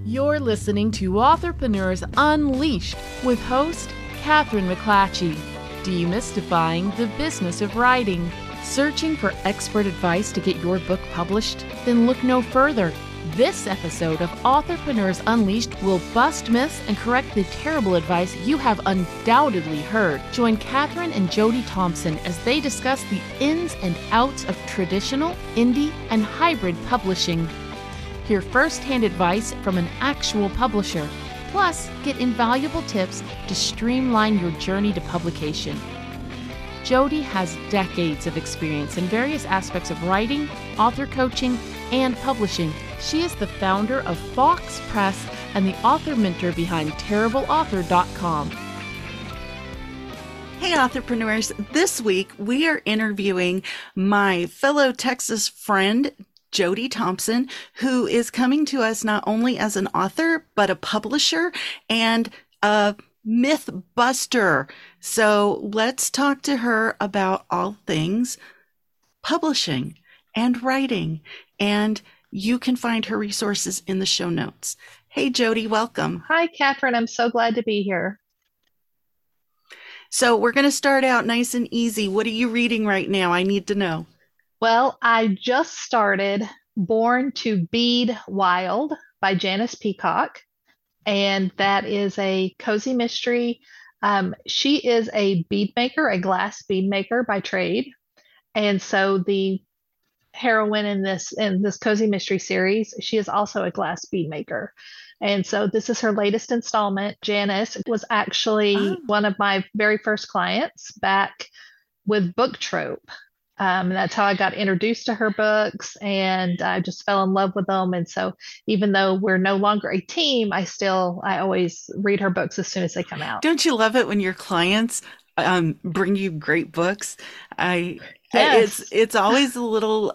You're listening to Authorpreneurs Unleashed with host Catherine McClatchy, demystifying the business of writing. Searching for expert advice to get your book published? Then look no further. This episode of Authorpreneurs Unleashed will bust myths and correct the terrible advice you have undoubtedly heard. Join Catherine and Jody Thompson as they discuss the ins and outs of traditional, indie, and hybrid publishing. Hear first-hand advice from an actual publisher. Plus, get invaluable tips to streamline your journey to publication. Jody has decades of experience in various aspects of writing, author coaching, and publishing. She is the founder of Fox Press and the author mentor behind TerribleAuthor.com. Hey, Authorpreneurs. This week, we are interviewing my fellow Texas friend, Jody Thompson, who is coming to us not only as an author, but a publisher and a myth buster. So let's talk to her about all things publishing and writing. And you can find her resources in the show notes. Hey, Jody, welcome. Hi, Catherine. I'm so glad to be here. So we're going to start out nice and easy. What are you reading right now? I need to know. Well, I just started Born to Bead Wild by Janice Peacock, and that is a cozy mystery. She is a bead maker, a glass bead maker by trade. And so the heroine in this cozy mystery series, she is also a glass bead maker. And so this is her latest installment. Janice was actually one of my very first clients back with Book Trope. And that's how I got introduced to her books, and I just fell in love with them. And so even though we're no longer a team, I always read her books as soon as they come out. Don't you love it when your clients bring you great books? Yes. It's always a little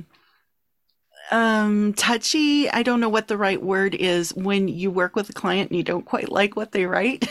touchy. I don't know what the right word is when you work with a client and you don't quite like what they write.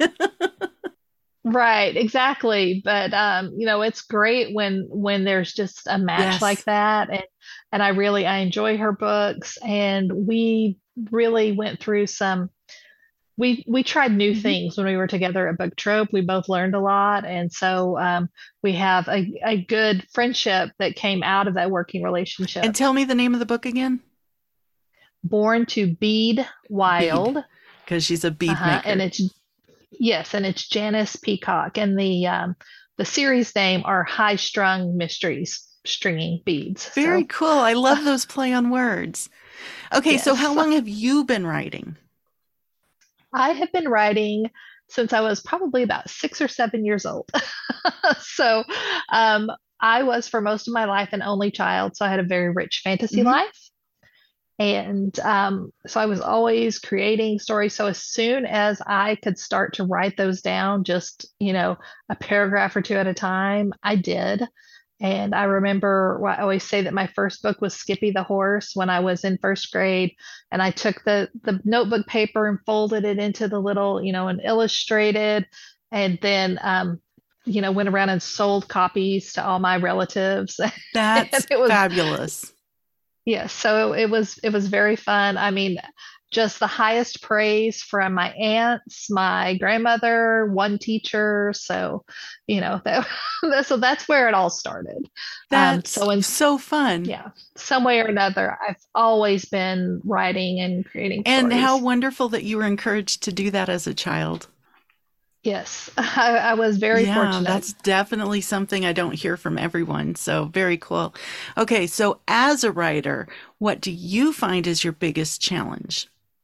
Right, exactly. But it's great when there's just a match like that. And I enjoy her books. And we really went through we tried new things when we were together at Book Trope. We both learned a lot. And so we have a good friendship that came out of that working relationship. And tell me the name of the book again. Born to Bead Wild. Because she's a bead maker. And it's Janice Peacock, and the series name are High Strung Mysteries, Stringing Beads. Very cool. I love those play on words. Okay, Yes. So how long have you been writing? I have been writing since I was probably about 6 or 7 years old. So I was for most of my life an only child, so I had a very rich fantasy life. And so I was always creating stories. So as soon as I could start to write those down, just, a paragraph or two at a time, I did. And I remember I always say that my first book was Skippy the Horse when I was in first grade. And I took the notebook paper and folded it into the little, and illustrated. And then, went around and sold copies to all my relatives. That's fabulous. Yes, so it was very fun. I mean, just the highest praise from my aunts, my grandmother, one teacher. So, so that's where it all started. That's so fun. Yeah, some way or another, I've always been writing and creating stories. And how wonderful that you were encouraged to do that as a child. Yes, I was very fortunate. That's definitely something I don't hear from everyone. So very cool. Okay, so as a writer, what do you find is your biggest challenge?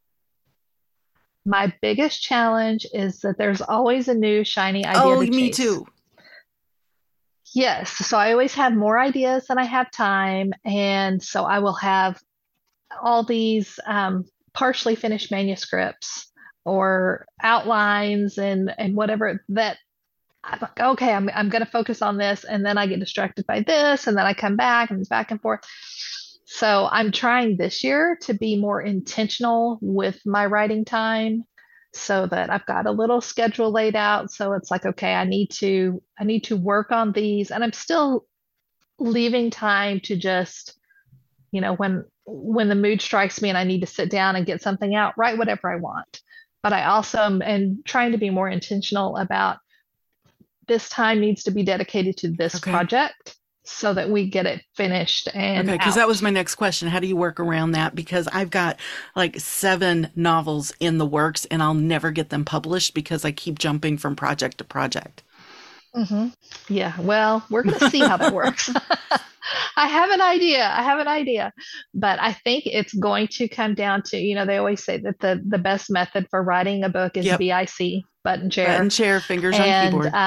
My biggest challenge is that there's always a new shiny idea to me chase. too. Yes, so I always have more ideas than I have time. And so I will have all these partially finished manuscripts or outlines and whatever that I'm like, okay, I'm going to focus on this. And then I get distracted by this. And then I come back and it's back and forth. So I'm trying this year to be more intentional with my writing time so that I've got a little schedule laid out. So it's like, okay, I need to work on these, and I'm still leaving time to just when the mood strikes me and I need to sit down and get something out, write whatever I want. But I also am trying to be more intentional about this time needs to be dedicated to this Okay. project so that we get it finished and Okay, because out. that was my next question. How do you work around that? Because I've got like 7 novels in the works and I'll never get them published because I keep jumping from project to project. Hmm. Yeah, well, we're going to see how that works. I have an idea. I have an idea. But I think it's going to come down to, they always say that the best method for writing a book is Yep. BIC, button Button chair. chair, fingers on And keyboard.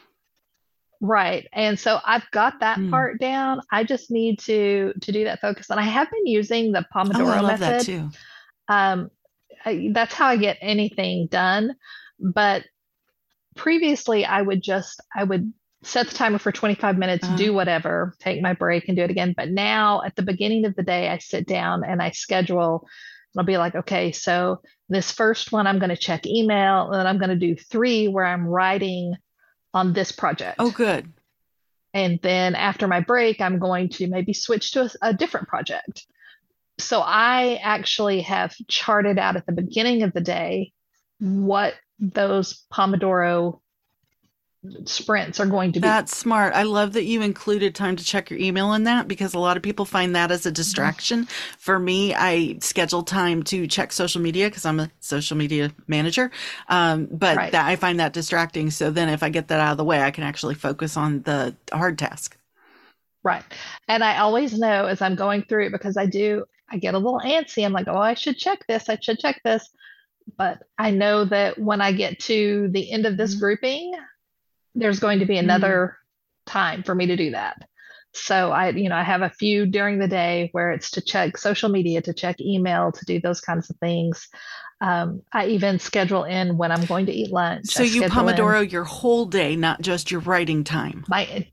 right. And so I've got that Hmm. part down. I just need to do that focus. And I have been using the Oh, I Pomodoro love that method. too. Um, that's how I get anything done. But previously I would set the timer for 25 minutes, Uh, do whatever, take my break and do it again. But now at the beginning of the day, I sit down and I schedule. I'll be like, okay, so this first one, I'm going to check email, and then I'm going to do 3 where I'm writing on this oh, project. good. And then after my break, I'm going to maybe switch to a different project. So I actually have charted out at the beginning of the day what those Pomodoro sprints are going to be. That's smart. I love that you included time to check your email in that because a lot of people find that as a distraction. For me, I schedule time to check social media because I'm a social media manager. But Right. that I find that distracting. So then if I get that out of the way, I can actually focus on the hard task. Right. And I always know as I'm going through it because I get a little antsy. I'm like, oh, I should check this. I should check this. But I know that when I get to the end of this Mhm. grouping, there's going to be Mm. another time for me to do that. So I have a few during the day where it's to check social media, to check email, to do those kinds of things. I even schedule in when I'm going to eat lunch. So I you schedule in Pomodoro your whole day, not just your writing time.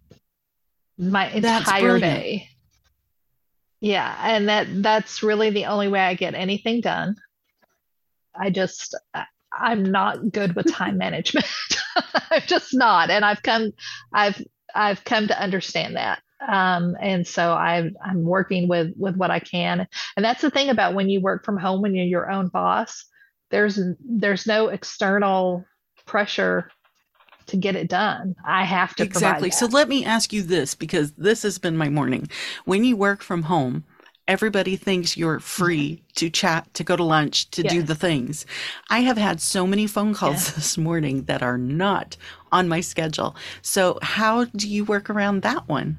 my That's entire brilliant. day. Yeah, and that's really the only way I get anything done. I'm not good with time management. I'm just not, and I've I've come to understand that. And so I'm working with what I can, and that's the thing about when you work from home, when you're your own boss. There's no external pressure to get it done. I have to provide Exactly. So that. let me ask you this because this has been my morning. When you work from home, everybody thinks you're Mhm. free to chat, to go to lunch, to do the Yes, things. I have had so many phone calls yes. this morning that are not on my schedule. So how do you work around that one?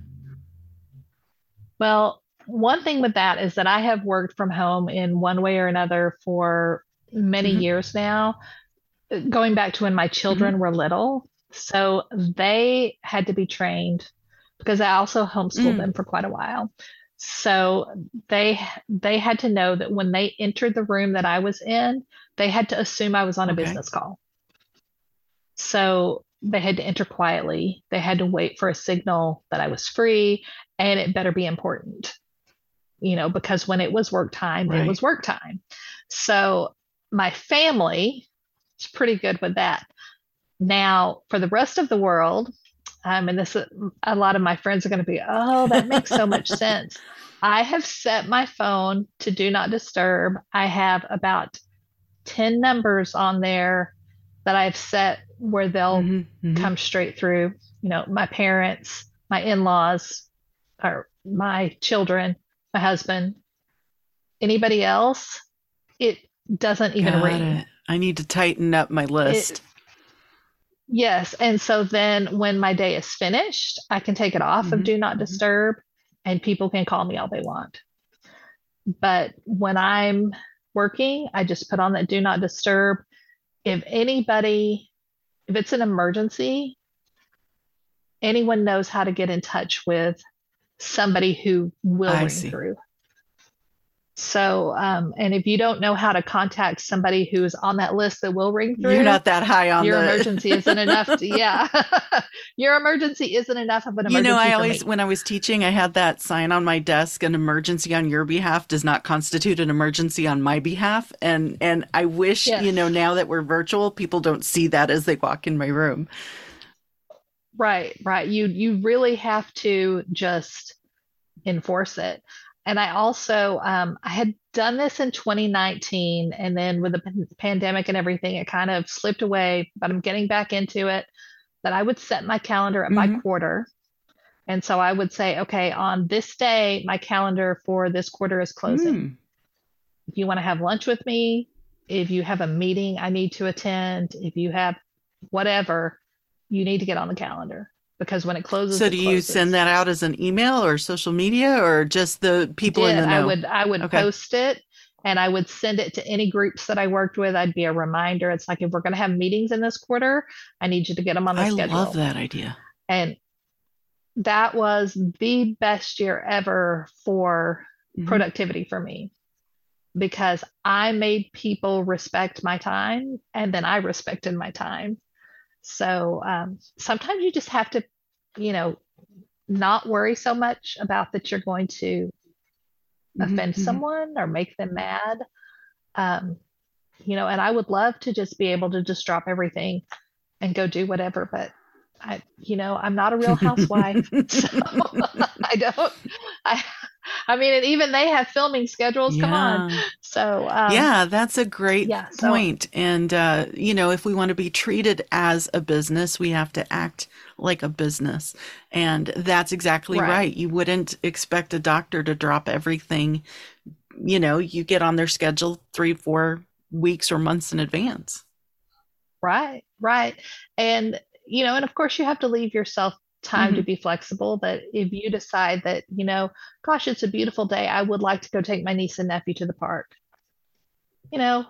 Well, one thing with that is that I have worked from home in one way or another for many Hmm. years now, going back to when my Hmm. children were little. So they had to be trained because I also homeschooled Mm. them for quite a while. So they had to know that when they entered the room that I was in, they had to assume I was on a Okay. business call. So they had to enter quietly. They had to wait for a signal that I was free, and it better be important, because when it was work time, it Right. was work time. So my family is pretty good with that. Now, for the rest of the world, and this a lot of my friends are going to be, oh, that makes so much sense. I have set my phone to do not disturb. I have about 10 numbers on there that I've set where they'll Hmm. Hmm. come straight through, my parents, my in-laws, or my children, my husband, anybody else, it doesn't even Got ring. it. I need to tighten up my It list. Yes. And so then when my day is finished, I can take it off of Hmm. do not Hmm. disturb and people can call me all they want. But when I'm working, I just put on that do not disturb. If anybody, if it's an emergency, anyone knows how to get in touch with somebody who will I ring see. through. So, and if you don't know how to contact somebody who is on that list that will ring You're through, not that high on your the emergency isn't enough to, yeah, your emergency isn't enough of an I emergency for always, me. when I was teaching, I had that sign on my desk, an emergency on your behalf does not constitute an emergency on my behalf. And I wish, Yes, now that we're virtual, people don't see that as they walk in my room. right, right. You really have to just enforce it. And I also, I had done this in 2019, and then with the pandemic and everything, it kind of slipped away, but I'm getting back into it. That I would set my calendar up by Hmm. quarter. And so I would say, okay, on this day, my calendar for this quarter is closing. Mm. If you want to have lunch with me, if you have a meeting I need to attend, if you have whatever, you need to get on the calendar because when it closes, So it do you send closes. that out as an email or social media or just the people in Did the know? I would Okay. post it and I would send it to any groups that I worked with. I'd be a reminder. It's like if we're going to have meetings in this quarter, I need you to get them on the I love schedule. that idea. And that was the best year ever for Hmm. productivity for me because I made people respect my time and then I respected my time. So sometimes you just have to, you know, not worry so much about that you're going to Hmm. offend Hmm. someone or make them mad. Um, and I would love to just be able to just drop everything and go do whatever, but I'm not a real housewife, so I don't. I, I mean, and even they have filming schedules. Come on, Yeah. so Yeah, that's a great yeah, so point. And, if we want to be treated as a business, we have to act like a business. And that's exactly right, right. You wouldn't expect a doctor to drop everything. You get on their schedule 3, 4 weeks or months in advance. right, and and of course you have to leave yourself time to Hmm. be flexible. That if you decide that gosh, it's a beautiful day, I would like to go take my niece and nephew to the park. You know,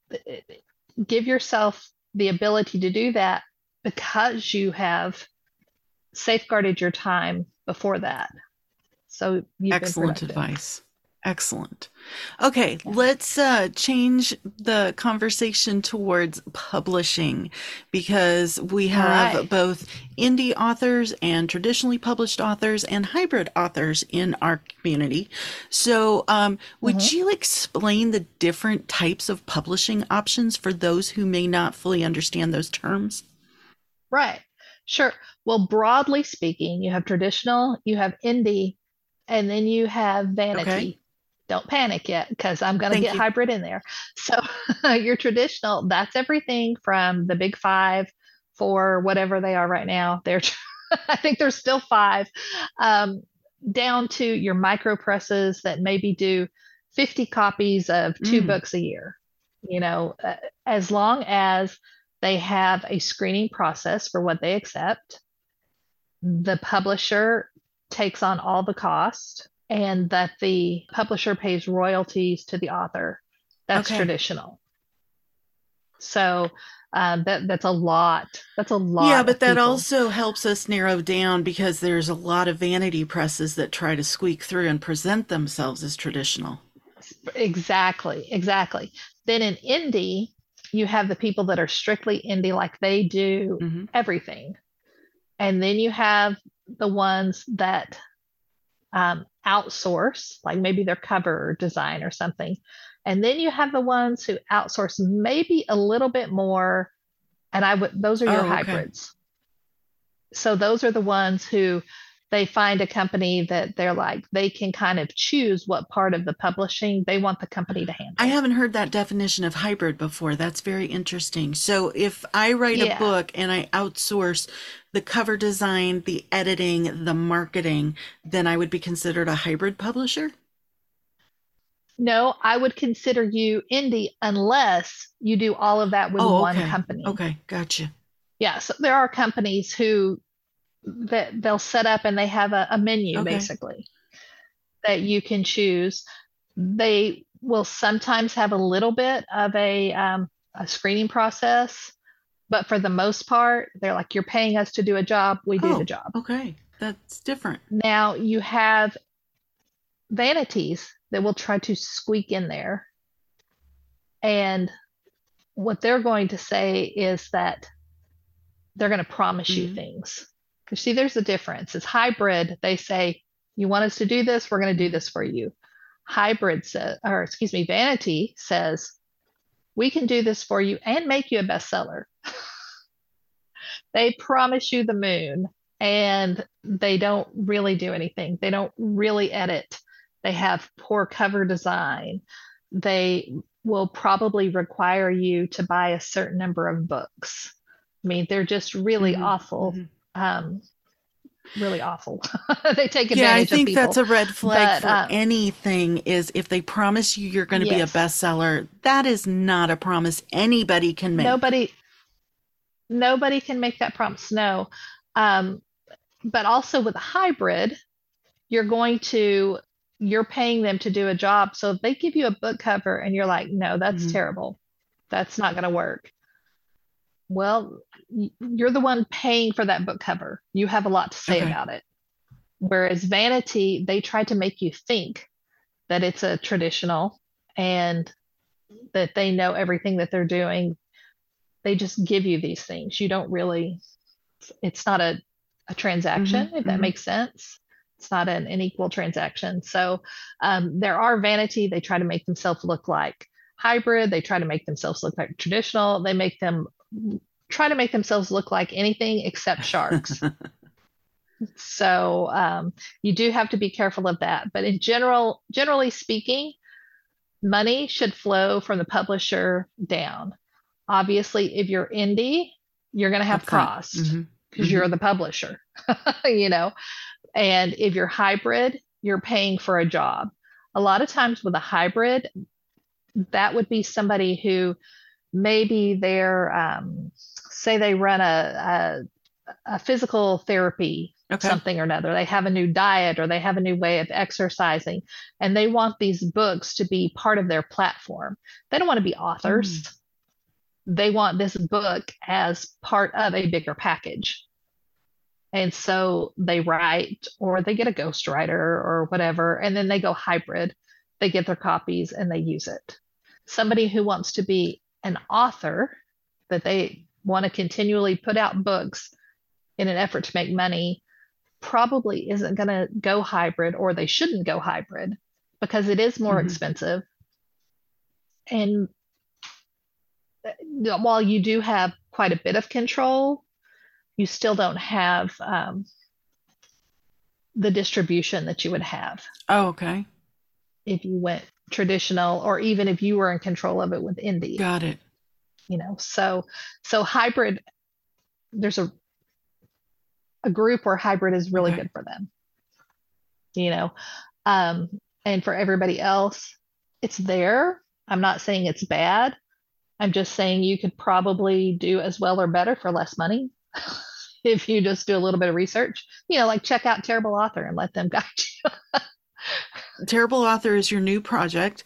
give yourself the ability to do that because you have safeguarded your time before that. So you've been Excellent productive. advice. Excellent. Okay, Yeah. let's change the conversation towards publishing because we All have right. both indie authors and traditionally published authors and hybrid authors in our community. So, would Hmm. you explain the different types of publishing options for those who may not fully understand those terms? Right. Sure. Well, broadly speaking, you have traditional, you have indie, and then you have Okay, vanity. Don't panic yet because I'm going to thank get you. hybrid in there. So, your traditional, that's everything from the big five for whatever they are right now. I think there's still five, um, down to your micro presses that maybe do 50 copies of two Mm, books a year. As long as they have a screening process for what they accept, the publisher takes on all the cost, and that the publisher pays royalties to the author. That's okay. traditional. So that's a lot. That's a Yeah, lot but of that people. also helps us narrow down because there's a lot of vanity presses that try to squeak through and present themselves as traditional. Exactly, exactly. Then in indie, you have the people that are strictly indie, like they do Hmm. everything. And then you have the ones that outsource, like maybe their cover design or something. And then you have the ones who outsource maybe a little bit more. And those are your Oh, okay. hybrids. So those are the ones who they find a company that they're like, they can kind of choose what part of the publishing they want the company to I handle. haven't heard that definition of hybrid before. That's very interesting. So if I write a Yeah. book and I outsource the cover design, the editing, the marketing, then I would be considered a hybrid publisher? No, I would consider you indie unless you do all of that with Oh, one okay. company. Okay, gotcha. Yeah, so there are companies who that they'll set up and they have a menu Okay. basically that you can choose. They will sometimes have a little bit of a screening process, but for the most part, they're like, you're paying us to do a job, we do the Oh, job. okay. That's different. Now you have vanities that will try to squeak in there. And what they're going to say is that they're going to promise you Hmm. things. You see, there's a difference. It's hybrid. They say, you want us to do this, we're going to do Hmm. this for you. Hybrid says, or excuse me, Vanity says, we can do this for you and make you a bestseller. They promise you the moon and they don't really do anything. They don't really edit. They have poor cover design. They will probably require you to buy a certain number of books. I mean, they're just really Hmm. awful, Hmm. um, really awful. They take Yeah, I advantage of think that's people. a red flag But for anything is if they promise you you're going to be a yes, bestseller, that is not a promise anybody can make. nobody nobody can make that promise. No. Um, but also with a hybrid, you're going to you're paying them to do a job. So if they give you a book cover and you're like, no, that's Hmm. terrible. That's not going to work. Well, you're the one paying for that book cover. You have a lot to say Okay. about it. Whereas Vanity, they try to make you think that it's a traditional and that they know everything that they're doing. They just give you these things. You don't really, it's not a Hmm. transaction, if that Hmm. makes sense. It's not an equal transaction. So there are Vanity. They try to make themselves look like hybrid. They try to make themselves look like traditional. They make them try to make themselves look like anything except sharks. So you do have to be careful of that. But in general, generally speaking, money should flow from the publisher down. Obviously, if you're indie, you're going to have Up front. cost Hmm. because Hmm. you're the publisher, you know. And if you're hybrid, you're paying for a job. A lot of times with a hybrid, that would be somebody who maybe they're, say they run a physical therapy, Okay. something or another. They have a new diet or they have a new way of exercising, and they want these books to be part of their platform. They don't want to be Mm. authors. They want this book as part of a bigger package. And so they write or they get a ghostwriter or whatever, and then they go hybrid. They get their copies and they use it. Somebody who wants to be an author, that they want to continually put out books in an effort to make money, probably isn't going to go hybrid, or they shouldn't go hybrid because it is more Hmm. expensive. And while you do have quite a bit of control, you still don't have the distribution that you would have Oh, okay. if you went traditional, or even if you were in control of it with indie, Got it. you know. So hybrid, there's a group where hybrid is really Okay. good for them, you know. Um, and for everybody else, it's there. I'm not saying it's bad. I'm just saying you could probably do as well or better for less money if you just do a little bit of research. You know, like check out Terrible Author and let them guide you. Terrible Author is your new project,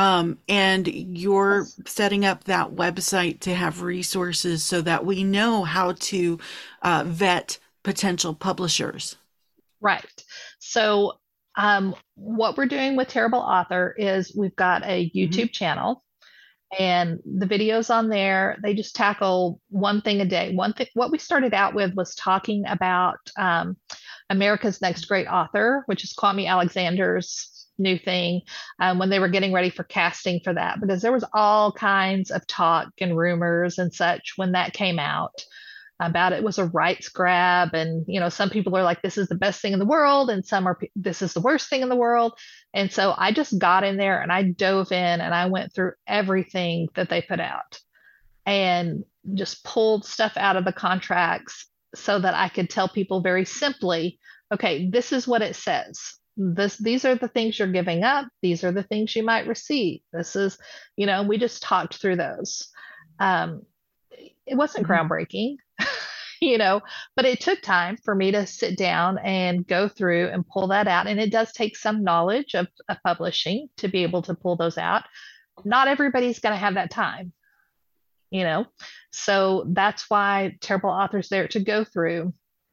and you're Yes. setting up that website to have resources so that we know how to vet potential publishers. Right. So, what we're doing with Terrible Author is we've got a Hmm. YouTube channel, and the videos on there, they just tackle one thing a day. One thing, what we started out with was talking about America's Next Great Author, which is Kwame Alexander's new thing, when they were getting ready for casting for that, because there was all kinds of talk and rumors and such when that came out about it was a rights grab, and you know, some people are like this is the best thing in the world and some are this is the worst thing in the world. And so I just got in there and I dove in and I went through everything that they put out and just pulled stuff out of the contracts so that I could tell people very simply, okay, this is what it says. These are the things you're giving up. These are the things you might receive. This is, you know, we just talked through those. Um, it wasn't Hmm. groundbreaking, you know, but it took time for me to sit down and go through and pull that out. And it does take some knowledge of publishing to be able to pull those out. Not everybody's going to have that time, you know. So that's why Terrible Authors there to go through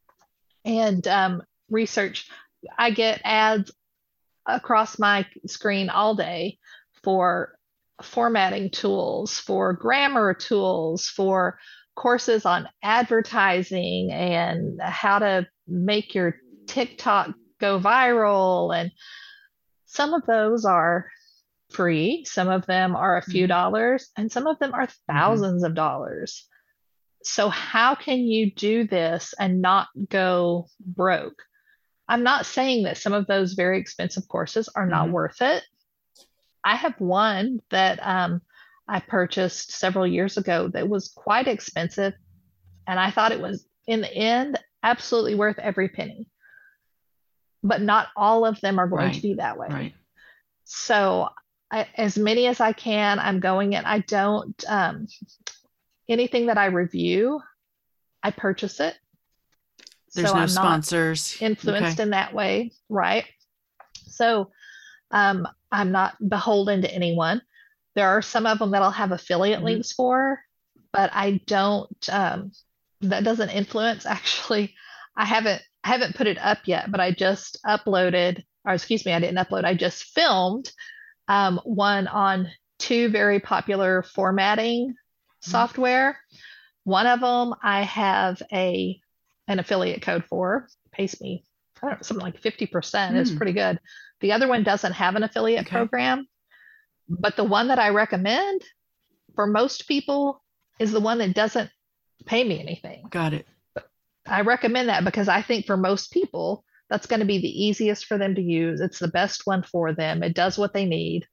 and research. I get ads across my screen all day for formatting tools, for grammar tools, for courses on advertising and how to make your TikTok go viral. And some of those are free, some of them are a few Hmm. dollars, and some of them are Hmm. thousands of dollars. So, how can you do this and not go broke? I'm not saying that some of those very expensive courses are not Mhm. worth it. I have one that I purchased several years ago that was quite expensive, and I thought it was, in the end, absolutely worth every penny. But not all of them are going to Right. be that way. Right. So, as many as I can, I'm going in. I don't, anything that I review, I purchase it. There's So no I'm not sponsors. influenced Okay. in that way, right? So I'm not beholden to anyone. There are some of them that I'll have affiliate Mhm. links for, but I don't, that doesn't influence actually. I haven't put it up yet, but I just uploaded, or excuse me, I didn't upload, I just filmed one on two very popular formatting Mhm. software. One of them I have an affiliate code for, pays me, I don't know, something like 50%. Is Mm. pretty good. The other one doesn't have an affiliate Okay. program, but the one that I recommend for most people is the one that doesn't pay me anything. Got it. I recommend that because I think for most people, that's going to be the easiest for them to use. It's the best one for them. It does what they need,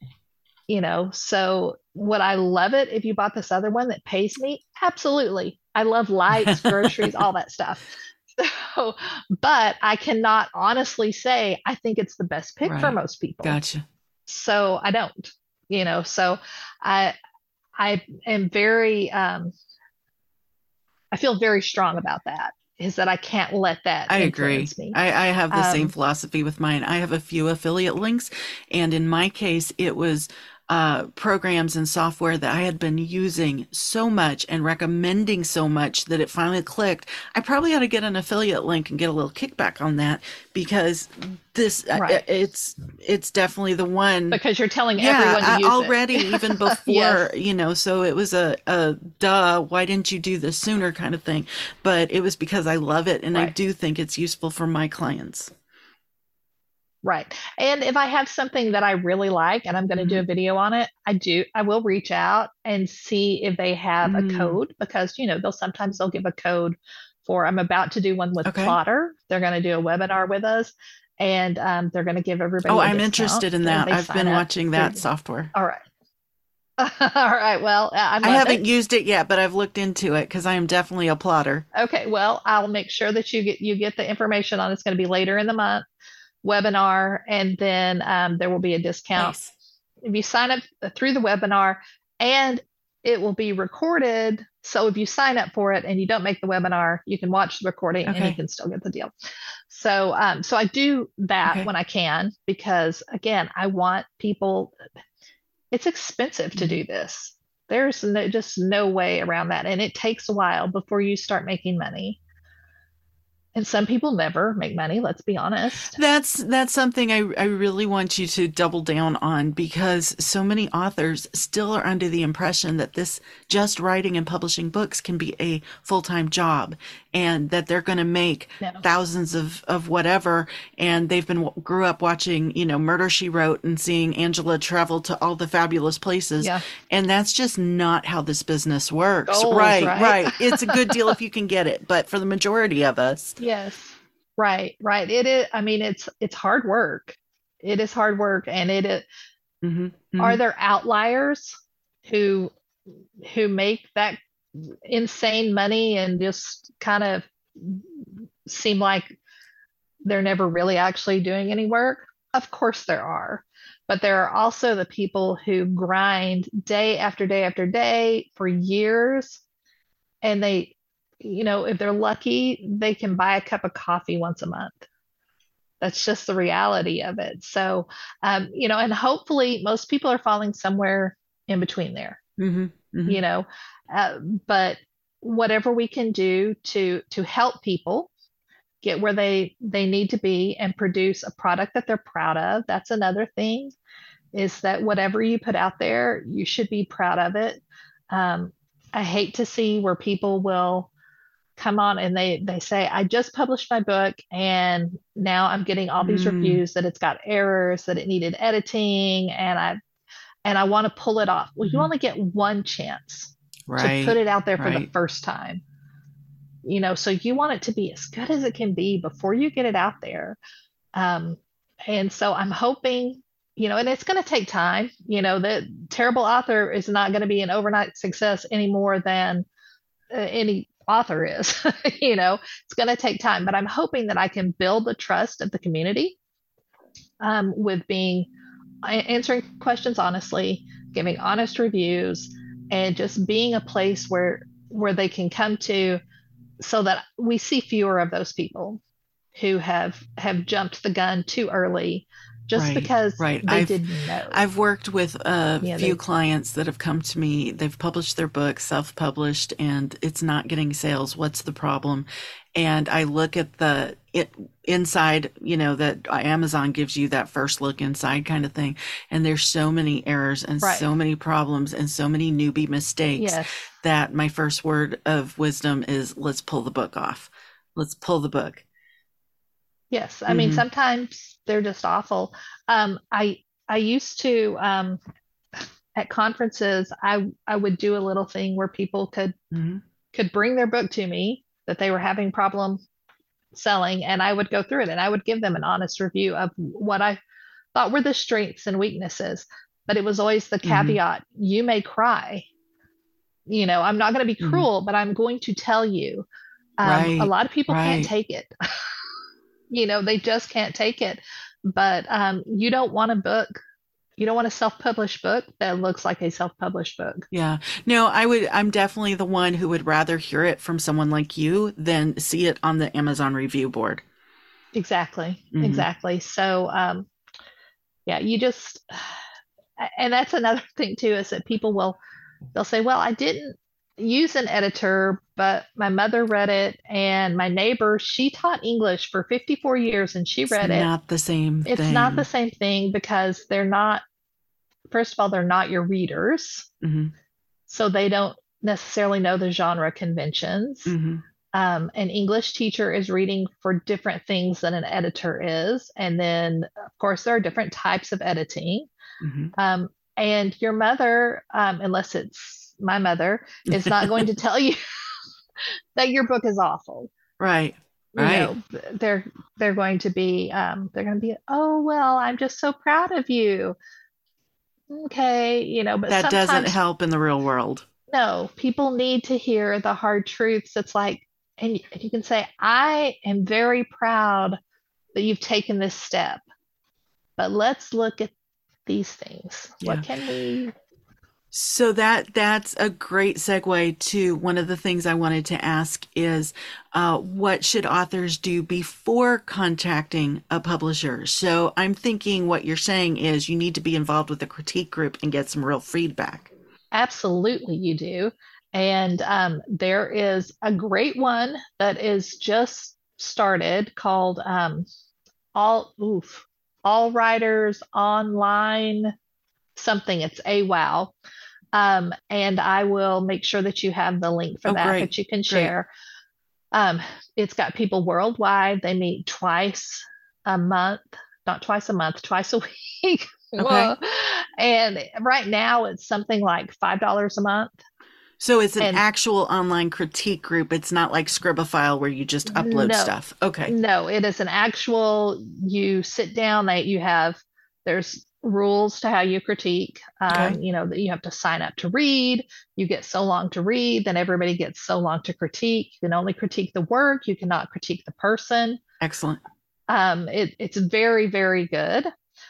So would I love it if you bought this other one that pays me? Absolutely. I love lights, groceries, all that stuff. So, but I cannot honestly say I think it's the best pick for Right. most people. Gotcha. So I don't, so I I am very I feel very strong about that, is that I can't let that I agree. influence me. I have the same Um, philosophy with mine. I have a few affiliate links, and in my case, it was programs and software that I had been using so much and recommending so much that it finally clicked. I probably ought to get an affiliate link and get a little kickback on that because this right. it's definitely the one. Because you're telling Yeah, everyone to use it. already even Yes. before, so it was a duh, why didn't you do this sooner kind of thing. But it was because I love it and I Right. do think it's useful for my clients. Right. And if I have something that I really like and I'm going to do Hmm. a video on it, I will reach out and see if they have a Mm, code, because, they'll give a code for, I'm about to do one with okay. Plotter. They're going to do a webinar with us, and they're going to give Oh, everybody a I'm discount interested in if that. they I've sign been up watching through. that software. All right. All right. Well, I I love haven't it. used it yet, but I've looked into it because I am definitely a plotter. Okay. Well, I'll make sure that you get the information on, it's going to be later in the month webinar, and then there will be a discount Nice. if you sign up through the webinar, and it will be recorded. So if you sign up for it and you don't make the webinar, you can watch the recording and you Okay. can still get the deal. So I do that Okay. when I can, because again, I want people. It's expensive to Mhm. do this. There's just no way around that, and it takes a while before you start making money. And some people never make money. Let's be honest. That's something I really want you to double down on because so many authors still are under the impression that this just writing and publishing books can be a full-time job and that they're going to make No. thousands of whatever. And they've grew up watching, Murder, She Wrote and seeing Angela travel to all the fabulous places. Yeah. And that's just not how this business works. Goals, Right, right? right. It's a good deal if you can get it. But for the majority of us, Yes. Right, right. It is, I mean, it's hard work. It is hard work, and hmm are hmm there outliers who make that insane money and just kind of seem like they're never really actually doing any work? Of course there are. But there are also the people who grind day after day after day for years, and if they're lucky, they can buy a cup of coffee once a month. That's just the reality of it. So, and hopefully most people are falling somewhere in between there, hmm hmm you know, but whatever we can do to help people get where they need to be and produce a product that they're proud of. That's another thing, is that whatever you put out there, you should be proud of it. I hate to see where people will come on and they say, I just published my book and now I'm getting all these Mm, reviews that it's got errors, that it needed editing, and I want to pull it off. Well, you mhm. only get one chance to put Right, it out there for the right. first time. So you want it to be as good as it can be before you get it out there. Um, and so I'm hoping, and it's going to take time. The Terrible Author is not going to be an overnight success any more than any author is. It's going to take time, but I'm hoping that I can build the trust of the community with answering questions honestly, giving honest reviews, and just being a place where they can come to, so that we see fewer of those people who have jumped the gun too early just because they didn't know. I've worked with a few clients that have come to me. They've published their book, self-published, and it's not getting sales. What's the problem? And I look at inside, that Amazon gives you that first look inside kind of thing. And there's so many errors and so many problems and so many newbie mistakes that my first word of wisdom is, let's pull the book off. Let's pull the book. Yes. I mean, sometimes they're just awful. I used to, at conferences, I would do a little thing where people could bring their book to me that they were having problem selling, and I would go through it and I would give them an honest review of what I thought were the strengths and weaknesses. But it was always the caveat, you may cry. I'm not going to be cruel, but I'm going to tell you. A lot of people can't take it. They just can't take it. But you don't want a self-published book that looks like a self-published book. Yeah. No, I'm definitely the one who would rather hear it from someone like you than see it on the Amazon review board. Exactly. Exactly. So, you just, and that's another thing too, is that they'll say, well, I didn't use an editor, but my mother read it, and my neighbor, she taught English for 54 years and she read it. It's not the same thing. It's not the same thing because first of all, they're not your readers. So they don't necessarily know the genre conventions. An English teacher is reading for different things than an editor is. And then, of course, there are different types of editing. And your mother, unless it's my mother, is not going to tell you that your book is awful. Right. They're going to be, oh, well, I'm just so proud of you. Okay. But that doesn't help in the real world. No, people need to hear the hard truths. It's like, and you can say, I am very proud that you've taken this step, but let's look at these things. What can we? So that's a great segue to one of the things I wanted to ask is, what should authors do before contacting a publisher? So I'm thinking what you're saying is you need to be involved with a critique group and get some real feedback. Absolutely, you do. And there is a great one that is just started called All Writers Online something. It's AWOW. And I will make sure that you have the link for that you can share. It's got people worldwide. They meet twice a month, not twice a month, twice a week. Okay. And right now it's something like $5 a month. So it's an actual online critique group. It's not like Scribophile where you just upload stuff. Okay. No, it is an actual, you sit down, there's rules to how you critique. That you have to sign up to read. You get so long to read, then everybody gets so long to critique. You can only critique the work. You cannot critique the person. Excellent. It's very, very good.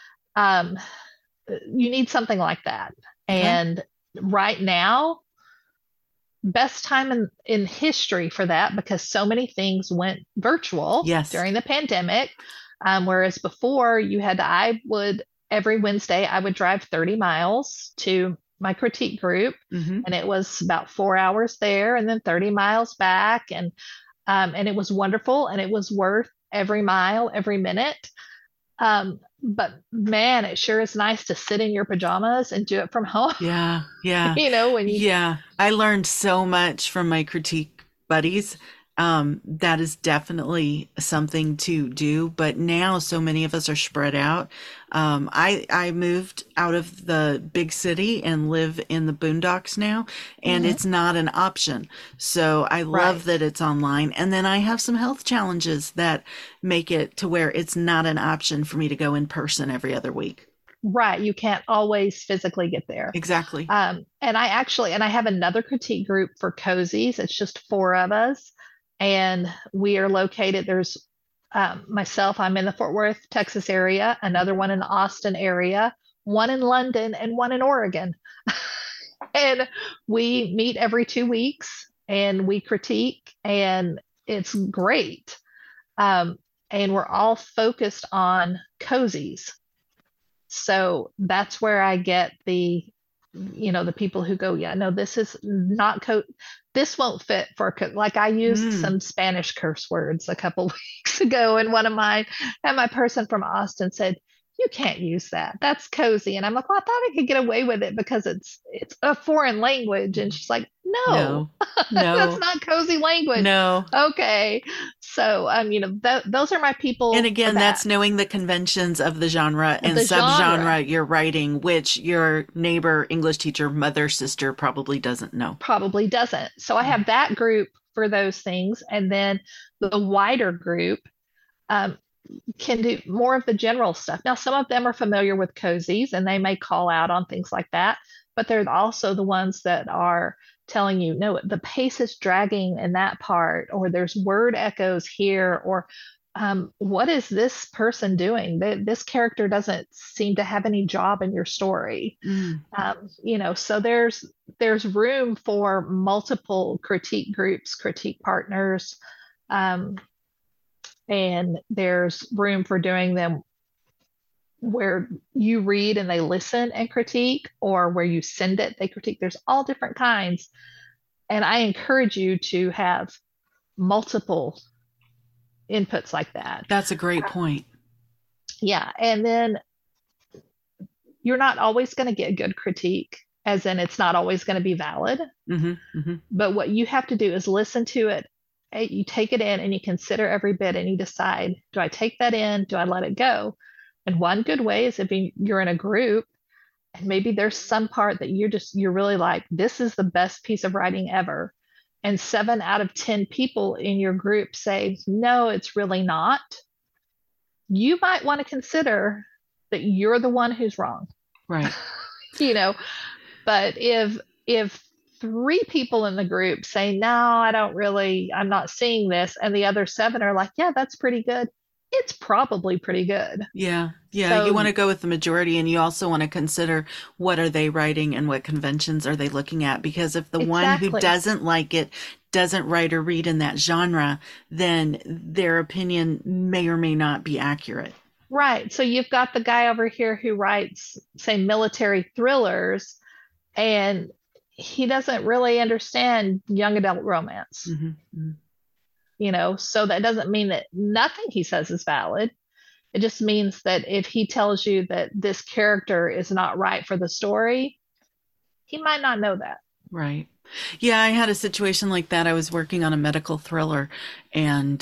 You need something like that. Okay. And right now, best time in history for that, because so many things went virtual during the pandemic. Whereas before every Wednesday, I would drive 30 miles to my critique group, and it was about 4 hours there and then 30 miles back. And it was wonderful, and it was worth every mile, every minute. But man, it sure is nice to sit in your pajamas and do it from home. Yeah. I learned I learned so much from my critique buddies. That is definitely something to do. But now so many of us are spread out. I moved out of the big city and live in the boondocks now, and Hmm. it's not an option. So I love Right. that it's online. And then I have some health challenges that make it to where it's not an option for me to go in person every other week. Right. You can't always physically get there. Exactly. And I have another critique group for cozies. It's just four of us, and we are located. There's myself. I'm in the Fort Worth, Texas area. Another one in the Austin area. One in London, and one in Oregon. And we meet every 2 weeks, and we critique, and it's great. Um, and we're all focused on cozies. So that's where I get the people who go, yeah, no, this is not this won't fit for like I used Mm. some Spanish curse words a couple weeks ago, and one of mine, and my person from Austin said, you can't use that. That's cozy. And I'm like, well, I thought I could get away with it because it's a foreign language. And she's like, no, No, that's no, not cozy language. no. Okay. So, those are my And people for again, that. that's knowing the conventions of the genre and The genre. subgenre you're writing, which your neighbor, English teacher, mother, sister probably doesn't know. Probably doesn't. So I have that group for those things. And then the wider group um, can do more of the general stuff. Now, some of them are familiar with cozies and they may call out on things like that, but they're also the ones that are telling you, no, the pace is dragging in that part, or there's word echoes here, or what is this person doing? This character doesn't seem to have any job in your story. Mm. So there's room for multiple critique groups, critique partners, um, and there's room for doing them where you read and they listen and critique, or where you send it, they critique. There's all different kinds, and I encourage you to have multiple inputs like that. That's a great point. Yeah, and then you're not always going to get good critique, as in it's not always going to be valid. Hmm. Hmm. But what you have to do is listen to it. You take it in and you consider every bit and you decide, do I take that in? Do I let it go? And one good way is if you're in a group and maybe there's some part that you're really like, this is the best piece of writing ever. And 7 out of 10 people in your group say, no, it's really not. You might want to consider that you're the one who's wrong. Right. you know, but if 3 people in the group say, no, I'm not seeing this, and the other 7 are like, yeah, that's pretty good, it's probably pretty good. Yeah. Yeah. So You want to go with the majority, and you also want to consider what are they writing and what conventions are they looking at? Because if the one who exactly. doesn't like it doesn't write or read in that genre, then their opinion may or may not be accurate. Right. So you've got the guy over here who writes, say, military thrillers, and he doesn't really understand young adult romance. Hmm. So that doesn't mean that nothing he says is valid. It just means that if he tells you that this character is not right for the story, he might not know that. Right. Yeah, I had a situation like that. I was working on a medical thriller, and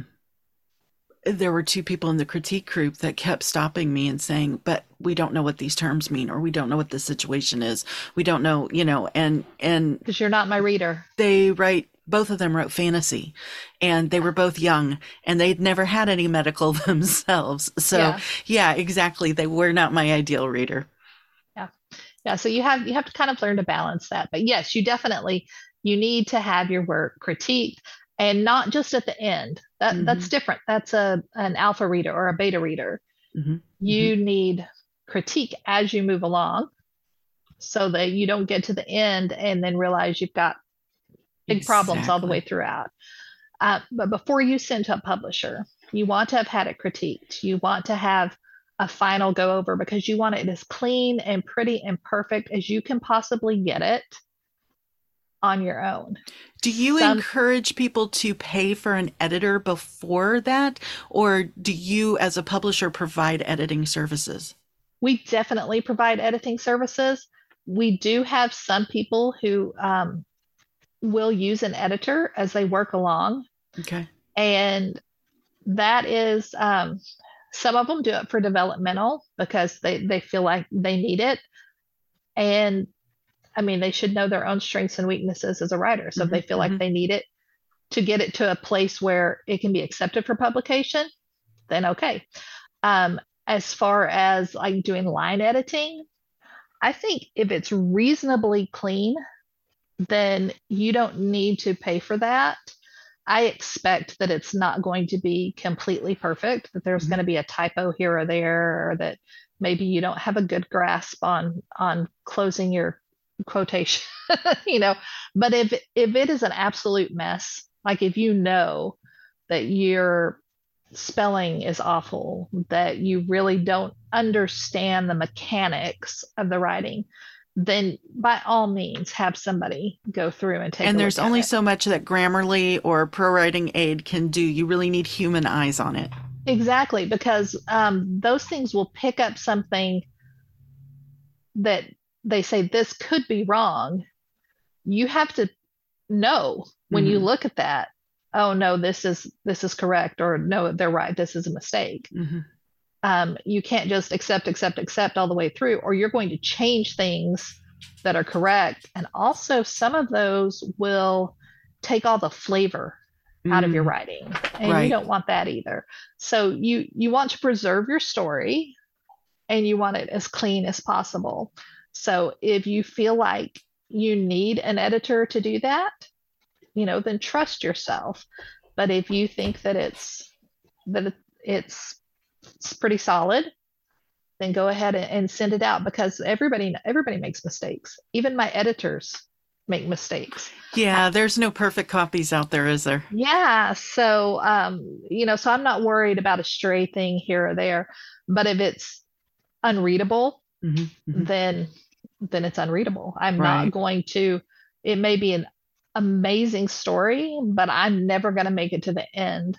there were 2 people in the critique group that kept stopping me and saying, but we don't know what these terms mean, or we don't know what the situation is. We don't know, and Because you're not my reader. both of them wrote fantasy, and they were both young, and they'd never had any medical themselves. So Yeah. yeah, exactly. They were not my ideal reader. Yeah. Yeah. So you have to kind of learn to balance that. But yes, you need to have your work critiqued, and not just at the end. That's different. That's an alpha reader or a beta reader. Hmm. You need critique as you move along, so that you don't get to the end and then realize you've got big problems all the way throughout. But before you send to a publisher, you want to have had it critiqued. You want to have a final go over, because you want it as clean and pretty and perfect as you can possibly get it on your own. Do you encourage people to pay for an editor before that, or do you, as a publisher, provide editing services? We definitely provide editing services. We do have some people who will use an editor as they work along. Okay. And that is, some of them do it for developmental because they feel like they need it. And I mean, they should know their own strengths and weaknesses as a writer. So if they feel like they need it to get it to a place where it can be accepted for publication, then okay. As far as like doing line editing, I think if it's reasonably clean, then you don't need to pay for that. I expect that it's not going to be completely perfect, that there's going to be a typo here or there, or that maybe you don't have a good grasp on closing your quotation, you know. But if it is an absolute mess, like if you know that your spelling is awful, that you really don't understand the mechanics of the writing, then by all means have somebody go through and take a And look there's at only it. so much that Grammarly or ProWriting Aid can do. You really need human eyes on it. Exactly, because those things will pick up something that they say this could be wrong. You have to know when you look at that, oh no, this is correct, or no, they're right, this is a mistake. You can't just accept all the way through, or you're going to change things that are correct. And also, some of those will take all the flavor out of your writing, and you don't want that either. So you want to preserve your story, and you want it as clean as possible. So if you feel like you need an editor to do that, you know, then trust yourself. But if you think that it's pretty solid, then go ahead and send it out, because everybody makes mistakes. Even my editors make mistakes. Yeah, there's no perfect copies out there, is there? Yeah. So, you know, so I'm not worried about a stray thing here or there, but if it's unreadable, then it's unreadable. I'm not going to, it may be an amazing story, but I'm never going to make it to the end.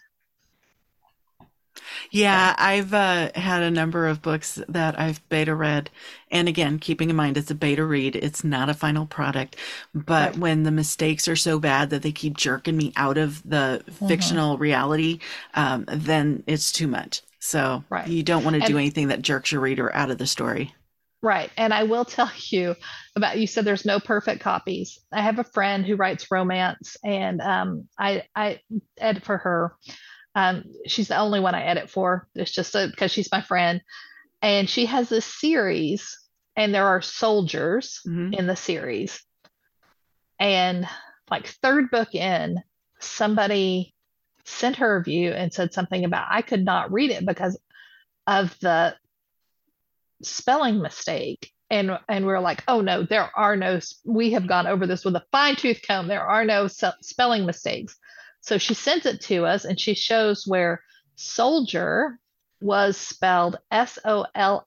Yeah, I've had a number of books that I've beta read. And again, keeping in mind it's a beta read, it's not a final product. But when the mistakes are so bad that they keep jerking me out of the fictional reality, then it's too much. So you don't want to do anything that jerks your reader out of the story. Right. And I will tell you about, you said there's no perfect copies. I have a friend who writes romance, and I edit for her. She's the only one I edit for. It's just because she's my friend. And she has this series, and there are soldiers in the series. And like third book in, somebody sent her a review and said something about, I could not read it because of the spelling mistake. And we're like, oh no, there are no, we have gone over this with a fine tooth comb. There are no spelling mistakes. So she sends it to us, and she shows where soldier was spelled Solider.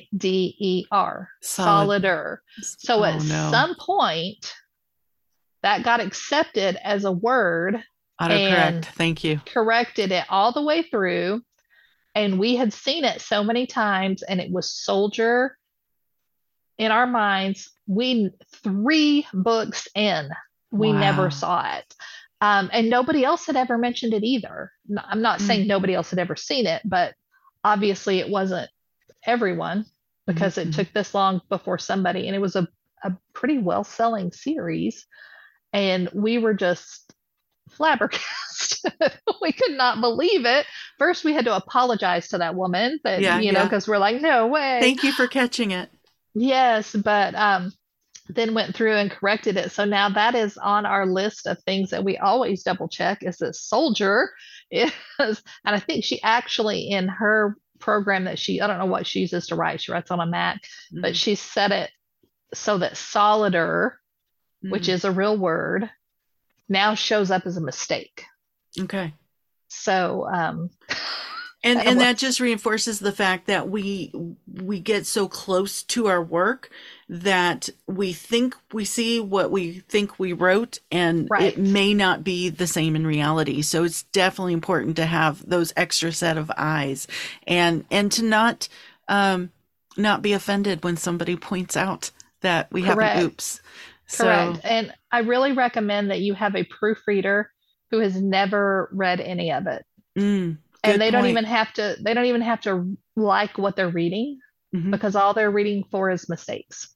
Solider. So at some point, that got accepted as a word. Autocorrect. Thank you. Corrected it all the way through. And we had seen it so many times, and it was soldier in our minds. 3 books in, we never saw it. And nobody else had ever mentioned it either. I'm not saying nobody else had ever seen it, but obviously it wasn't everyone, because it took this long before somebody, and it was a pretty well-selling series. And we were just flabbergasted. We could not believe it. First, we had to apologize to that woman, that, you know, because we're like, no way. Thank you for catching it. Yes, but then went through and corrected it. So now that is on our list of things that we always double check, is that soldier is, and I think she actually, in her program that I don't know what she uses to write, she writes on a Mac, but she set it so that solider, which is a real word, now shows up as a mistake. Okay. So, and that just reinforces the fact that we get so close to our work that we think we see what we think we wrote, and it may not be the same in reality. So it's definitely important to have those extra set of eyes, and to not be offended when somebody points out that we have an oops. Correct. And I really recommend that you have a proofreader who has never read any of it. Mm, And good point. they don't even have to like what they're reading Hmm. because all they're reading for is mistakes.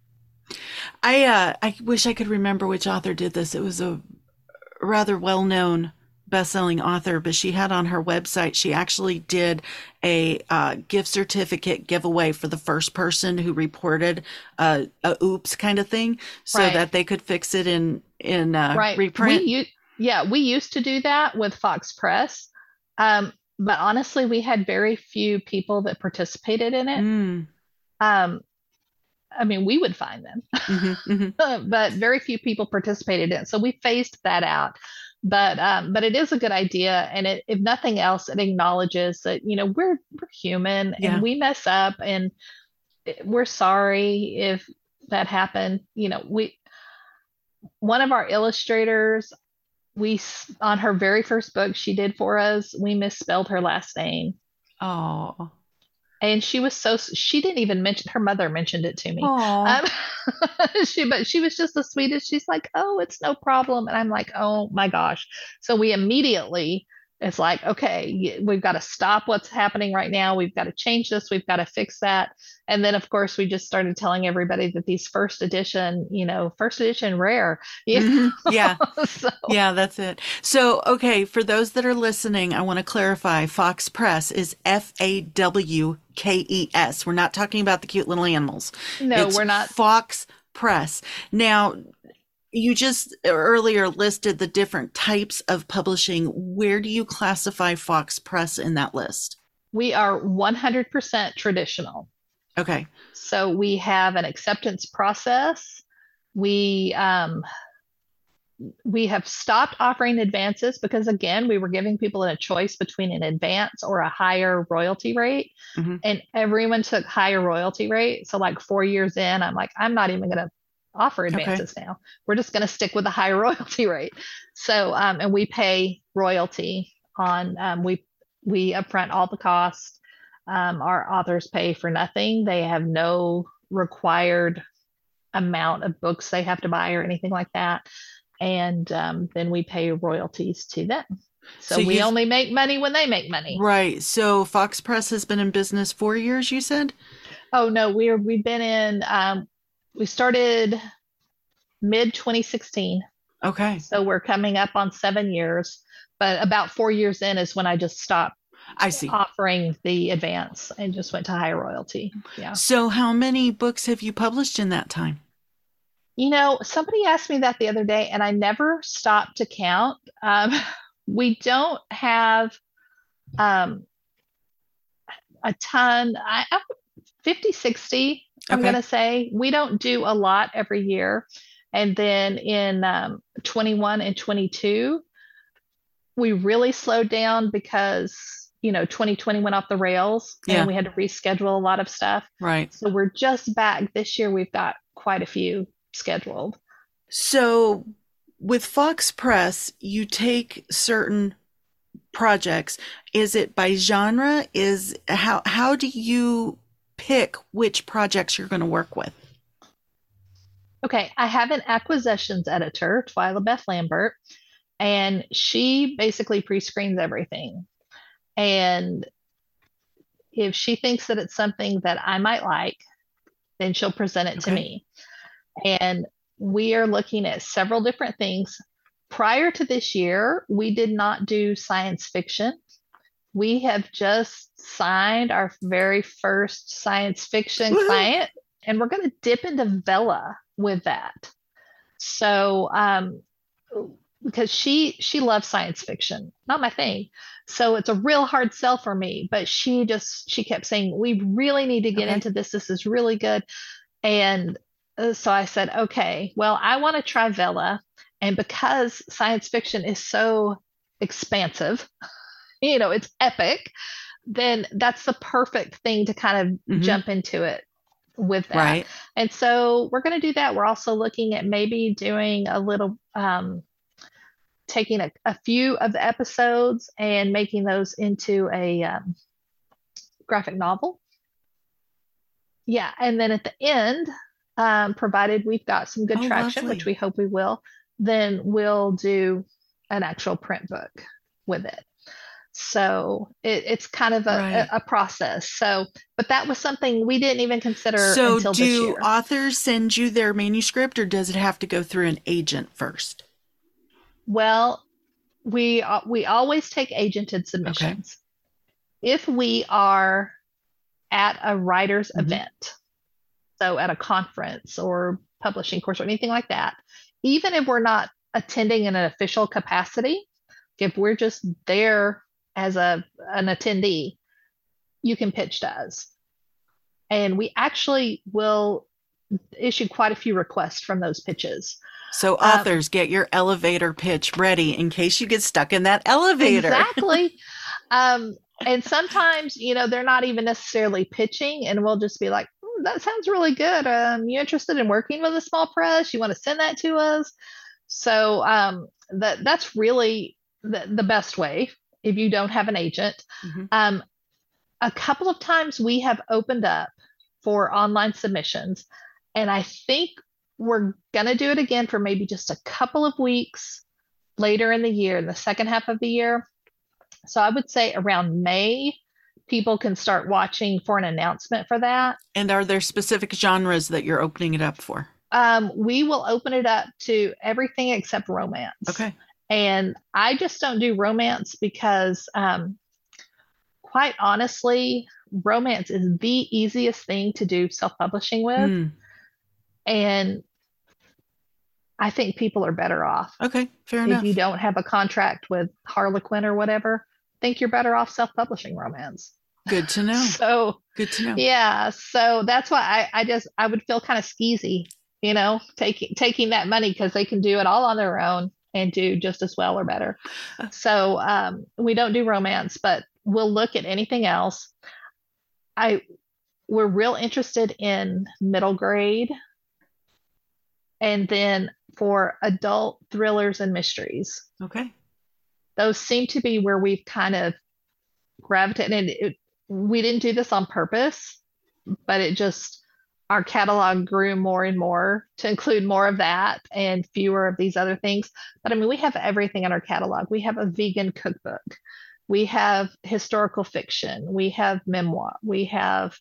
I wish I could remember which author did this. It was a rather well-known best-selling author, but she had on her website, she actually did a gift certificate giveaway for the first person who reported a oops kind of thing, so Right. that they could fix it in Right. reprint. We used to do that with Fox Press. But honestly, we had very few people that participated in it. Mm, Um, I mean, we would find them, hmm, hmm. but very few people participated in it. So we phased that out. But it is a good idea, and if nothing else, it acknowledges that we're human and Yeah. we mess up, and we're sorry if that happened. We one of our illustrators, on her very first book she did for us, we misspelled her last name. Oh. And she didn't even mention, her mother mentioned it to me. Oh. Um, but she was just the sweetest. She's like, "Oh, it's no problem." And I'm like, "Oh my gosh." So we immediately, it's like, okay, we've got to stop what's happening right now. We've got to change this. We've got to fix that. And then of course we just started telling everybody that these first edition rare, Hmm. Yeah. so Yeah, that's it. So, okay, for those that are listening, I want to clarify Fox Press is Fawkes. We're not talking about the cute little animals. no, It's we're not. Fox Press. Now, you just earlier listed the different types of publishing. Where do you classify Fox Press in that list? We are 100% traditional. Okay. So we have an acceptance process. We we have stopped offering advances because again, we were giving people a choice between an advance or a higher royalty rate, Hmm. and everyone took higher royalty rate. So like 4 years in, I'm like, I'm not even going to offer Okay. advances now. We're just going to stick with the higher royalty rate. So and we pay royalty on we upfront all the costs. Our authors pay for nothing. They have no required amount of books they have to buy or anything like that. And then we pay royalties to them. So So we you've, only make money when they make money. right. So Fox Press has been in business 4 years, you said? Oh no, we've been in. We started mid 2016, Okay. so we're coming up on 7 years. But about 4 years in is when I just stopped I see. offering the advance and just went to higher royalty. Yeah. So how many books have you published in that time? Somebody asked me that the other day, and I never stopped to count. We don't have um, a ton. 50, 60, I'm going Okay. to say. We don't do a lot every year. And then in 21 and 22, we really slowed down because 2020 went off the rails and Yeah. we had to reschedule a lot of stuff. Right. So we're just back this year. We've got quite a few scheduled. So with Fox Press, you take certain projects. Is it by genre? Is how do you pick which projects you're going to work with? Okay, I have an acquisitions editor, Twyla Beth Lambert, and she basically pre-screens everything. And if she thinks that it's something that I might like, then she'll present it to Okay. me. And we are looking at several different things. Prior to this year, we did not do science fiction. We have just signed our very first science fiction Woohoo! client, and we're going to dip into Vela with that. So, because she loves science fiction, not my thing. So it's a real hard sell for me. But she kept saying, "We really need to get Okay. into this. This is really good." And so I said, "Okay, well, I want to try Vela." And because science fiction is so expansive, it's epic, then that's the perfect thing to kind of Hmm. jump into it with that. Right. And so we're going to do that. We're also looking at maybe doing a little, taking a few of the episodes and making those into a graphic novel. Yeah. And then at the end, provided we've got some good Oh, traction, which lovely. we hope we will, then we'll do an actual print book with it. So it's kind of Right. a process. So, but that was something we didn't even consider So until this do year. authors send you their manuscript, or does it have to go through an agent first? Well, we always take agented submissions. If we are at a writer's event, so at a conference or publishing course or anything like that, even if we're not attending in an official capacity, if we're just there as an attendee, you can pitch to us. And we actually will issue quite a few requests from those pitches. So authors, get your elevator pitch ready in case you get stuck in that elevator. Exactly. And sometimes, they're not even necessarily pitching, and we'll just be like, that sounds really good. You interested in working with a small press? You want to send that to us? So that's really the best way if you don't have an agent. A couple of times we have opened up for online submissions, and I think we're going to do it again for maybe just a couple of weeks later in the year, in the second half of the year. So I would say around May, people can start watching for an announcement for that. And are there specific genres that you're opening it up for? We will open it up to everything except romance. Okay. And I just don't do romance because, quite honestly, romance is the easiest thing to do self-publishing with. And I think people are better off. Okay, fair enough. If you don't have a contract with Harlequin or whatever, I think you're better off self-publishing romance. Good to know. So good to know. Yeah. So that's why I would feel kind of skeezy, taking that money, because they can do it all on their own and do just as well or better. So we don't do romance, but we'll look at anything else. We're real interested in middle grade, and then for adult thrillers and mysteries. Okay. Those seem to be where we've kind of gravitated. And we didn't do this on purpose, but our catalog grew more and more to include more of that and fewer of these other things. But I mean, we have everything in our catalog. We have a vegan cookbook. We have historical fiction. We have memoir. We have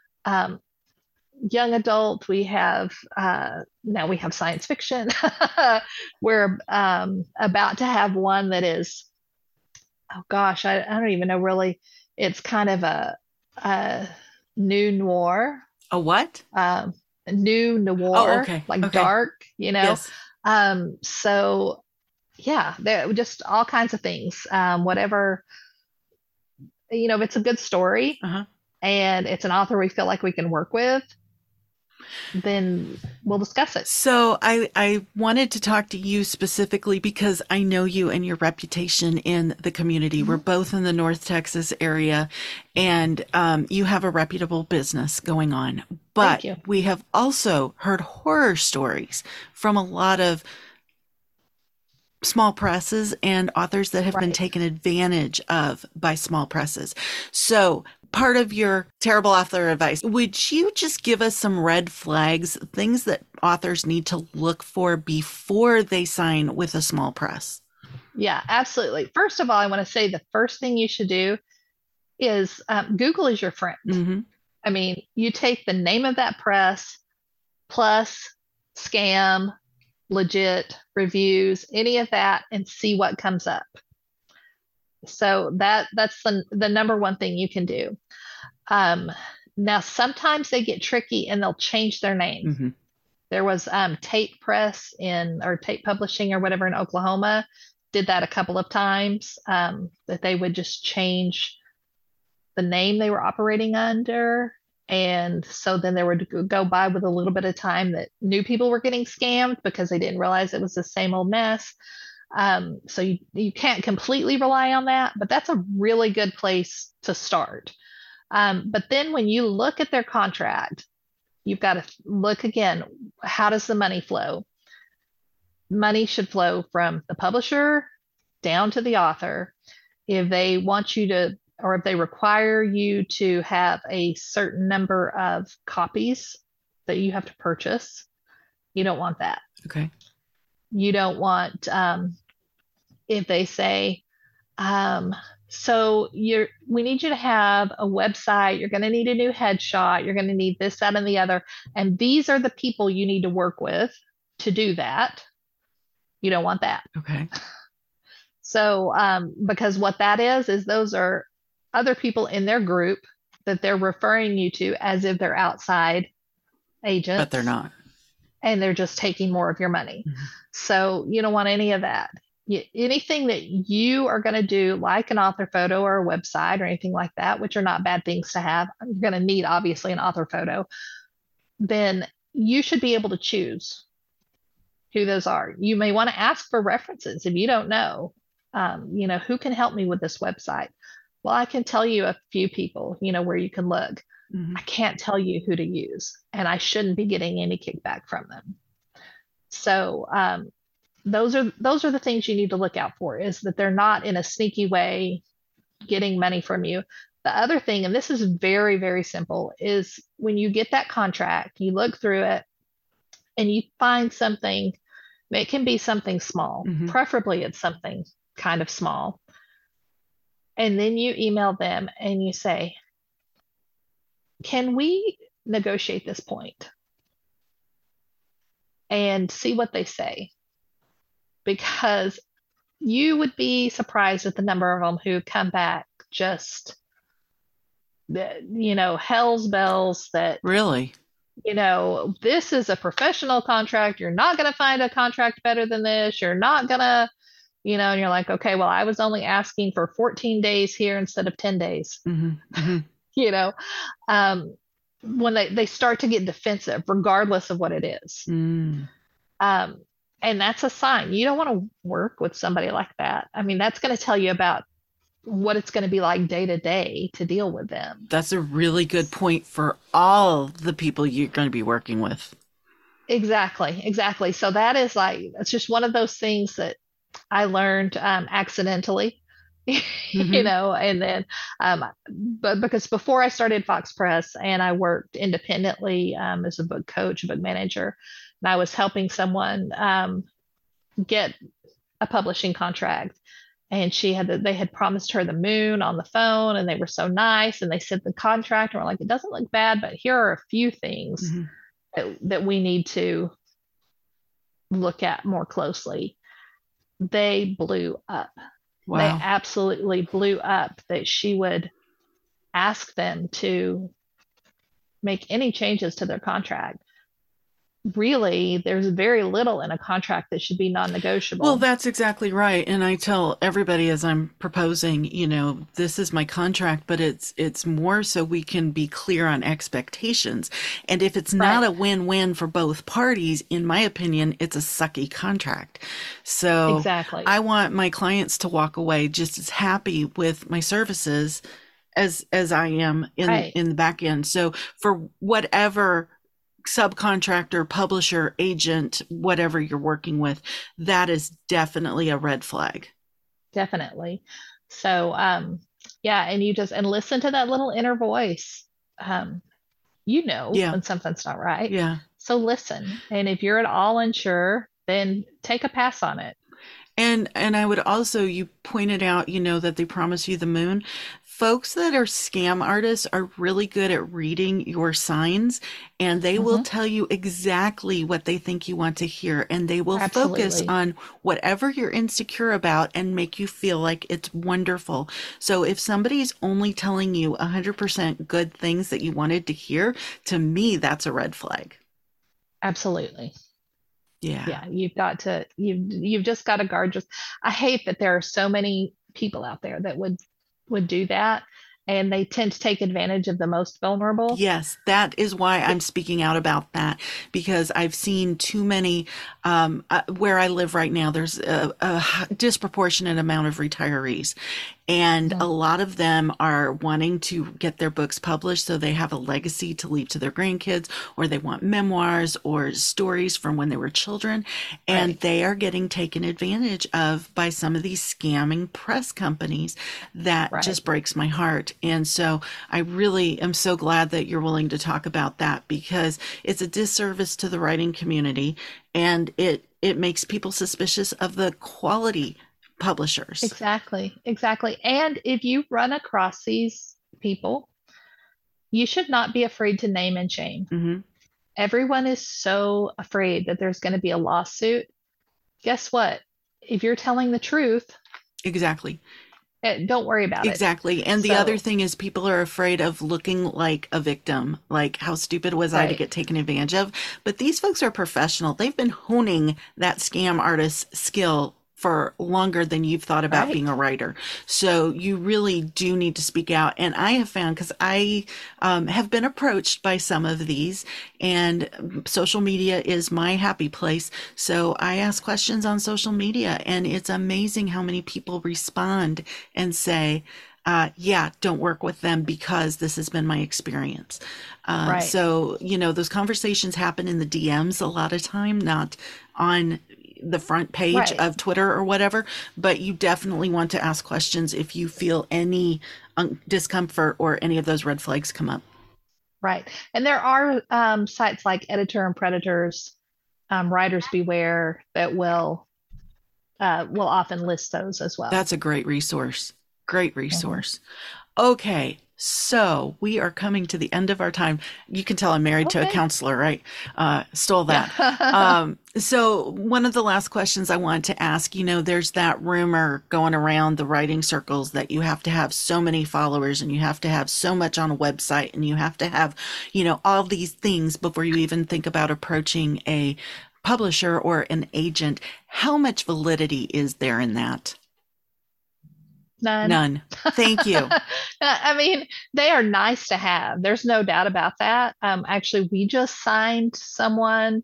young adult. We have now we have science fiction. We're about to have one that is, oh gosh, I don't even know really. It's kind of a new noir. A what? New noir. Oh, okay. Like dark, Yes. So yeah, there just all kinds of things. Whatever, if it's a good story and it's an author we feel like we can work with, then we'll discuss it. So I wanted to talk to you specifically because I know you and your reputation in the community. We're both in the North Texas area, and you have a reputable business going on. But we have also heard horror stories from a lot of small presses and authors that have been taken advantage of by small presses. So part of your terrible author advice, would you just give us some red flags, things that authors need to look for before they sign with a small press? Yeah, absolutely. First of all, I want to say the first thing you should do is Google is your friend. I mean, you take the name of that press plus scam, legit, reviews, any of that, and see what comes up. So that's the number one thing you can do. Now, sometimes they get tricky and they'll change their name. There was Tate Press or Tate Publishing or whatever in Oklahoma did that a couple of times, that they would just change the name they were operating under. And so then there would go by with a little bit of time that new people were getting scammed because they didn't realize it was the same old mess. So you can't completely rely on that, but that's a really good place to start. But then when you look at their contract, you've got to look again, how does the money flow? Money should flow from the publisher down to the author. If they want you to, or if they require you to have a certain number of copies that you have to purchase, you don't want that. Okay. You don't want if they say, so we need you to have a website, you're going to need a new headshot, you're going to need this, that, and the other, and these are the people you need to work with to do that. You don't want that. Okay. So, because what that is those are other people in their group that they're referring you to as if they're outside agents. But they're not. And they're just taking more of your money. Mm-hmm. So you don't want any of that. Anything that you are going to do, like an author photo or a website or anything like that, which are not bad things to have, you're going to need obviously an author photo, then you should be able to choose who those are. You may want to ask for references if you don't know, who can help me with this website? Well, I can tell you a few people, where you can look. Mm-hmm. I can't tell you who to use, and I shouldn't be getting any kickback from them. So those are the things you need to look out for, is that they're not in a sneaky way getting money from you. The other thing, and this is very, very simple, is when you get that contract, you look through it and you find something. It can be something small, mm-hmm. Preferably it's something kind of small. And then you email them and you say, can we negotiate this point? And see what they say. Because you would be surprised at the number of them who come back just, hell's bells that. Really? This is a professional contract. You're not going to find a contract better than this. You're not going to, and you're like, okay, well, I was only asking for 14 days here instead of 10 days. Mm-hmm. Mm-hmm. When they start to get defensive, regardless of what it is. Mm. And that's a sign. You don't want to work with somebody like that. I mean, that's going to tell you about what it's going to be like day to day to deal with them. That's a really good point for all the people you're going to be working with. Exactly. So that is it's just one of those things that I learned accidentally, mm-hmm. And then, but because before I started Fox Press and I worked independently as a book coach, a book manager, and I was helping someone get a publishing contract. And they had promised her the moon on the phone, and they were so nice. And they sent the contract, and we're like, it doesn't look bad, but here are a few things mm-hmm. that we need to look at more closely. They blew up. Wow. They absolutely blew up that she would ask them to make any changes to their contract. Really, there's very little in a contract that should be non-negotiable. Well, that's exactly right. And I tell everybody as I'm proposing, this is my contract, but it's more so we can be clear on expectations. And if it's not a win-win for both parties, in my opinion, it's a sucky contract. So exactly. I want my clients to walk away just as happy with my services as I am in the back end. So for whatever subcontractor, publisher, agent, whatever you're working with, that is definitely a red flag. Definitely. So, and you and listen to that little inner voice. When something's not right. Yeah. So listen. And if you're at all unsure, then take a pass on it. And I would also, you pointed out, that they promise you the moon. Folks that are scam artists are really good at reading your signs, and they mm-hmm. will tell you exactly what they think you want to hear. And they will focus on whatever you're insecure about and make you feel like it's wonderful. So if somebody's only telling you 100% good things that you wanted to hear, to me, that's a red flag. Absolutely. Yeah. You've just got to guard. I hate that there are so many people out there that would do that, and they tend to take advantage of the most vulnerable. Yes, that is why I'm speaking out about that, because I've seen too many, where I live right now, there's a disproportionate amount of retirees. And a lot of them are wanting to get their books published so they have a legacy to leave to their grandkids, or they want memoirs or stories from when they were children. And they are getting taken advantage of by some of these scamming press companies. That just breaks my heart. And so I really am so glad that you're willing to talk about that, because it's a disservice to the writing community, and it makes people suspicious of the quality publishers. Exactly. Exactly. And if you run across these people, you should not be afraid to name and shame. Mm-hmm. Everyone is so afraid that there's going to be a lawsuit. Guess what? If you're telling the truth, Exactly. don't worry about it. Exactly. And the So- other thing is people are afraid of looking like a victim, like how stupid was I to Right. get taken advantage of? But these folks are professional. They've been honing that scam artist skill for longer than you've thought about Right. being a writer. So you really do need to speak out. And I have found, because I have been approached by some of these, and social media is my happy place. So I ask questions on social media, and it's amazing how many people respond and say, yeah, don't work with them because this has been my experience. Right. So, those conversations happen in the DMs a lot of time, not on the front page Right. of Twitter or whatever, but you definitely want to ask questions if you feel any discomfort or any of those red flags come up. Right. And there are sites like Editor and Predators, Writers Beware that will often list those as well. That's a great resource. Great resource. Okay. So we are coming to the end of our time. You can tell I'm married to a Okay. counselor, right? Stole that. So one of the last questions I wanted to ask, there's that rumor going around the writing circles that you have to have so many followers and you have to have so much on a website and you have to have, all these things before you even think about approaching a publisher or an agent. How much validity is there in that? None. None. Thank you. I mean, they are nice to have. There's no doubt about that. Actually, we just signed someone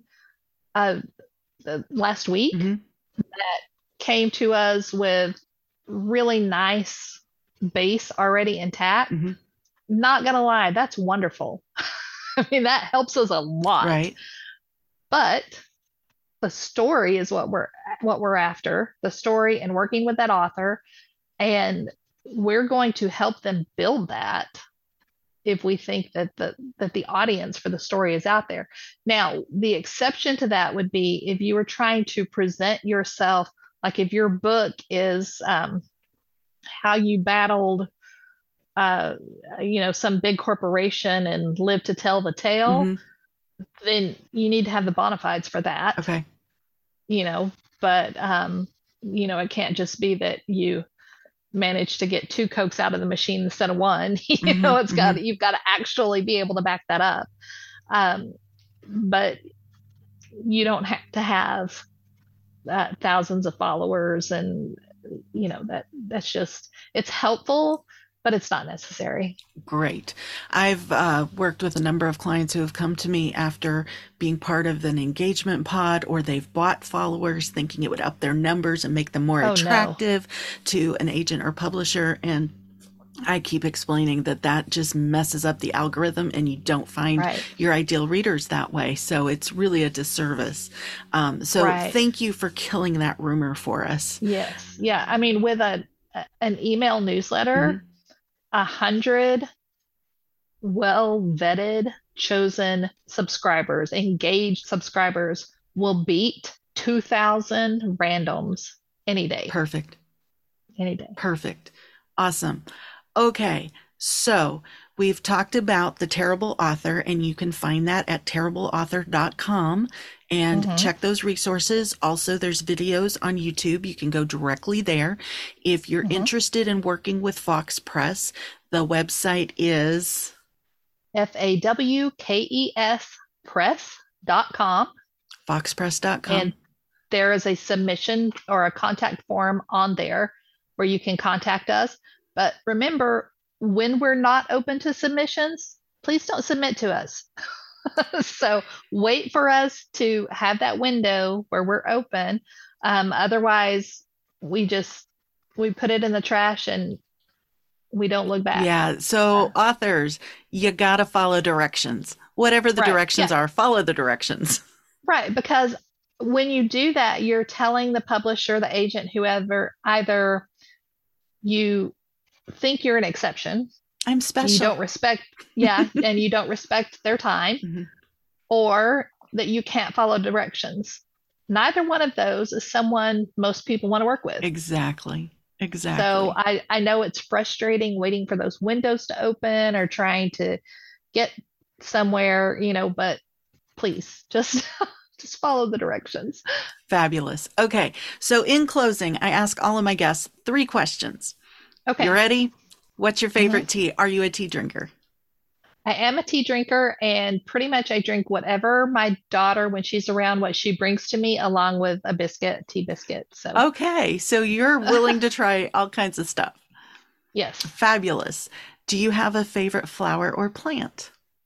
last week Mhm. that came to us with really nice base already intact. Mhm. Not gonna lie, that's wonderful. I mean, that helps us a lot. Right. But the story is what we're after. The story and working with that author. And we're going to help them build that if we think that the audience for the story is out there. Now, the exception to that would be if you were trying to present yourself, like if your book is how you battled some big corporation and lived to tell the tale, Mhm. then you need to have the bona fides for that. Okay. But it can't just be that you managed to get 2 Cokes out of the machine instead of one. Mhm. You've got to actually be able to back that up. But you don't have to have thousands of followers, and that's just, it's helpful, but it's not necessary. Great. I've worked with a number of clients who have come to me after being part of an engagement pod, or they've bought followers thinking it would up their numbers and make them more Oh, no. attractive to an agent or publisher. And I keep explaining that just messes up the algorithm and you don't find Right. your ideal readers that way. So it's really a disservice. So Right. thank you for killing that rumor for us. Yes. Yeah. I mean, with an email newsletter, 100 well-vetted, chosen subscribers, engaged subscribers will beat 2,000 randoms any day. Perfect. Any day. Perfect. Awesome. Okay. So we've talked about The Terrible Author, and you can find that at terribleauthor.com and check those resources. Also, there's videos on YouTube. You can go directly there. If you're interested in working with Fox Press, the website is FAWKES press.com. foxpress.com. And there is a submission or a contact form on there where you can contact us. But remember, when we're not open to submissions, please don't submit to us. So wait for us to have that window where we're open. Otherwise, we put it in the trash and we don't look back. Yeah. So authors, you got to follow directions. Whatever the Right. directions are, follow the directions. Right. Because when you do that, you're telling the publisher, the agent, whoever, either you think you're an exception, I'm special. you don't respect, and you don't respect their time, Mhm. or that you can't follow directions. neither one of those is someone most people want to work with. Exactly. So Exactly. I know it's frustrating waiting for those windows to open or trying to get somewhere, but please just just follow the directions. Fabulous. Okay. So in closing, I ask all of my guests 3 questions. You Okay. ready? What's your hmm favorite tea? Are you a tea drinker? I am a tea drinker and pretty much I drink whatever my daughter, when she's around, what she brings to me, along with a biscuit, tea biscuit. So, Okay. So you're willing to try all kinds of stuff. yes. Fabulous. Do you have a favorite flower or plant?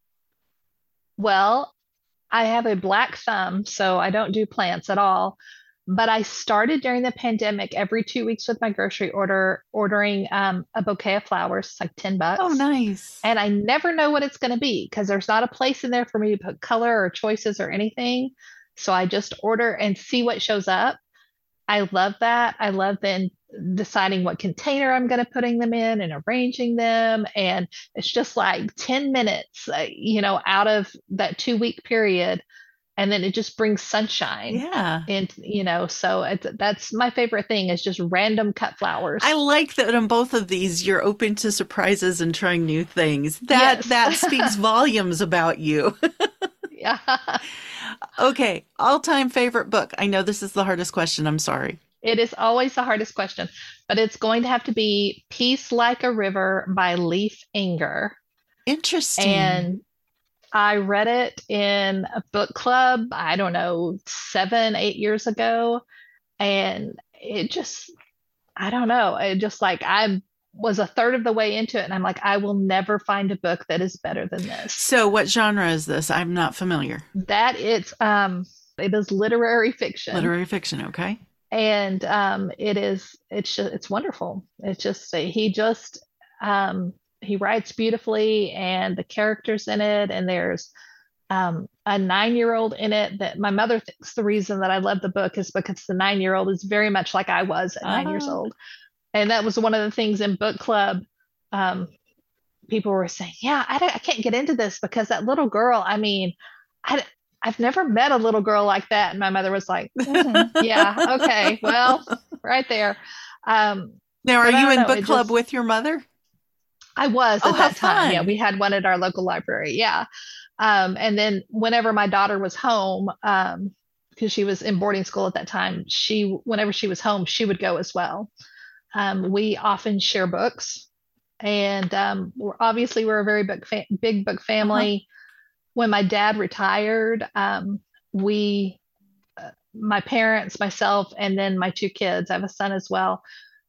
Well, I have a black thumb, so I don't do plants at all. But I started during the pandemic every 2 weeks with my grocery order, ordering a bouquet of flowers, like Oh, $10. nice. And I never know what it's going to be because there's not a place in there for me to put color or choices or anything. So I just order and see what shows up. I love that. I love then deciding what container I'm going to putting them in and arranging them. And it's just like 10 minutes, out of that 2 week period. And then it just brings sunshine. Yeah. And, so that's my favorite thing is just random cut I flowers. like that on both of these you're open to surprises and trying new things. That Yes. that speaks volumes about you. Yeah. Okay, all-time favorite book. I know this is the hardest question. I'm sorry. It is always the hardest question, but it's going to have to be Peace Like a River by Leif Enger. Interesting. And I read it in a book club, I don't know, 7, 8 years ago. And it just, I don't know. It just like I was a third of the way into it. And I'm like, I will never find a book that is better than this. So, what genre is this? I'm not familiar. It is literary fiction. Literary fiction, okay? And it's wonderful. It's just um he writes beautifully and the characters in it, and there's a 9-year-old in it that my mother thinks the reason that I love the book is because the 9-year-old is very much like I was at 9 years Ah, old. And that was one of the things in book club. um People were saying, yeah, I can't get into this because that little girl, I mean, I, I've never met a little girl like that. And my mother was like, yeah, okay, well, right there. Um, now, are but I you don't in know. book It club just, with your mother? I was Oh, at how that time. Yeah, fun. we had one at our local library. Yeah. And then whenever my daughter was home, because she was in boarding school at that time, whenever she was home, she would go as well. We often share books, and we're a very big book Uh-huh. family. When my dad retired, we, my parents, myself, and then my 2 kids, I have a son as well.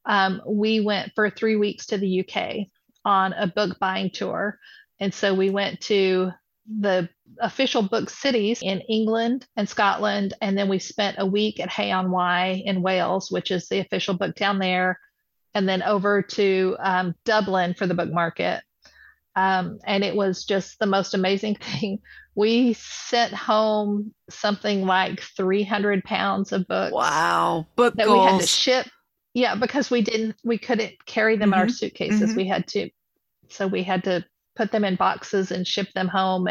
We went for 3 weeks to the UK on a book buying tour. And so we went to the official book cities in England and Scotland. And then we spent a week at Hay on Wye in Wales, which is the official book town there, and then over to Dublin for the book market. And it was just the most amazing thing. We sent home something like 300 pounds of books Wow. Book that we had to goals. ship. Yeah, because we couldn't carry them in our Mm-hmm. suitcases. Mm-hmm. So we had to put them in boxes and ship them home.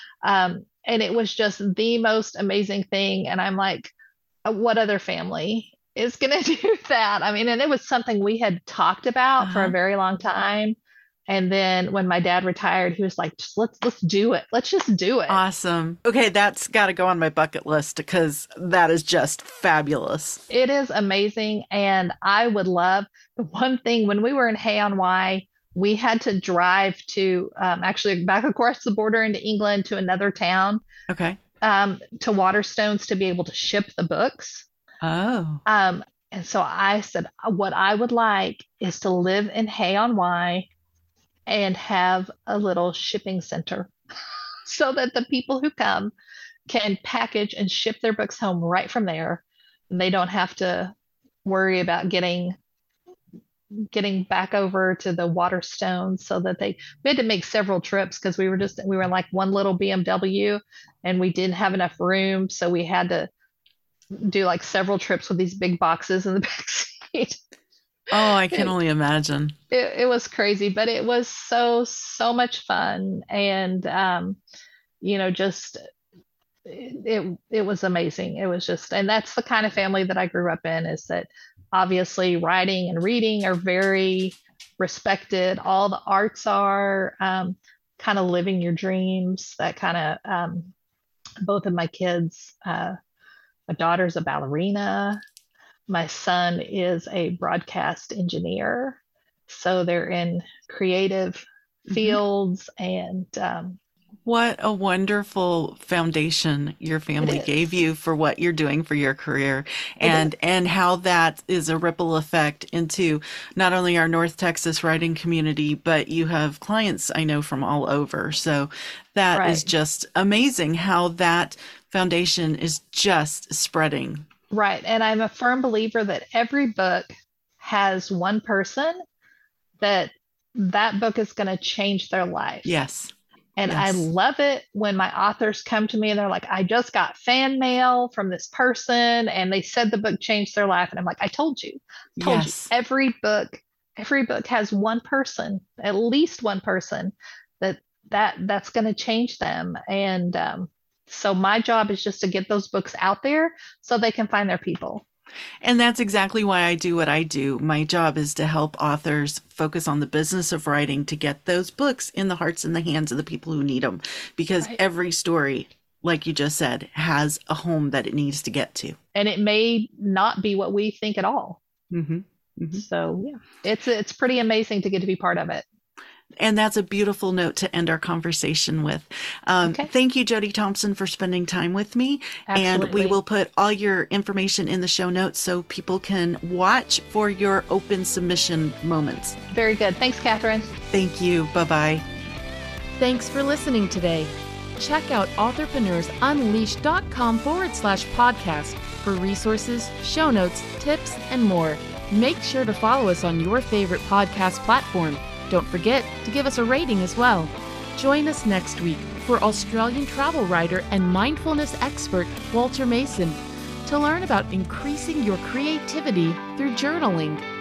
And it was just the most amazing thing. And I'm like, what other family is going to do that? I mean, and it was something we had talked about for a Uh-huh. very long time. And then when my dad retired, he was like, just let's do it. Let's just do it. Awesome. Okay, that's got to go on my bucket list because that is just fabulous. It is amazing. And I would love the one thing when we were in Hay on Wye, we had to drive to actually back across the border into England to another town, Okay. to Waterstones to be able to ship the books. Oh. And so I said, what I would like is to live in Hay on Wye and have a little shipping center so that the people who come can package and ship their books home right from there. And they don't have to worry about getting back over to the Waterstones, so that we had to make several trips because we were in like one little BMW and we didn't have enough room. So we had to do like several trips with these big boxes in the back seat. Oh, I can It, only imagine. it was crazy, but it was so much fun. And, just it was amazing. It was just, and that's the kind of family that I grew up in, is that obviously writing and reading are very respected. All the arts are kind of living your dreams, that kind of, both of my kids, my daughter's a ballerina. My son is a broadcast engineer. So they're in creative fields, and what a wonderful foundation your family gave you for what you're doing for your career, and how that is a ripple effect into not only our North Texas writing community, but you have clients I know from all over. So that is just amazing how that foundation is just spreading. Right. And I'm a firm believer that every book has one person that book is going to change their life. Yes. And I love it when my authors come to me and they're like, I just got fan mail from this person and they said the book changed their life. And I'm like, I told you. Every book has one person, at least one person that's going to change them. And so my job is just to get those books out there so they can find their people. And that's exactly why I do what I do. My job is to help authors focus on the business of writing, to get those books in the hearts and the hands of the people who need them. Because every story, like you just said, has a home that it needs to get to. And it may not be what we think at all. So yeah, it's pretty amazing to get to be part of it. And that's a beautiful note to end our conversation with. Thank you, Jody Thompson, for spending time with me. Absolutely. And we will put all your information in the show notes so people can watch for your open submission moments. Very good. Thanks, Catherine. Thank you. Bye-bye. Thanks for listening today. Check out authorpreneursunleashed.com/podcast for resources, show notes, tips, and more. Make sure to follow us on your favorite podcast platform. Don't forget to give us a rating as well. Join us next week for Australian travel writer and mindfulness expert Walter Mason to learn about increasing your creativity through journaling.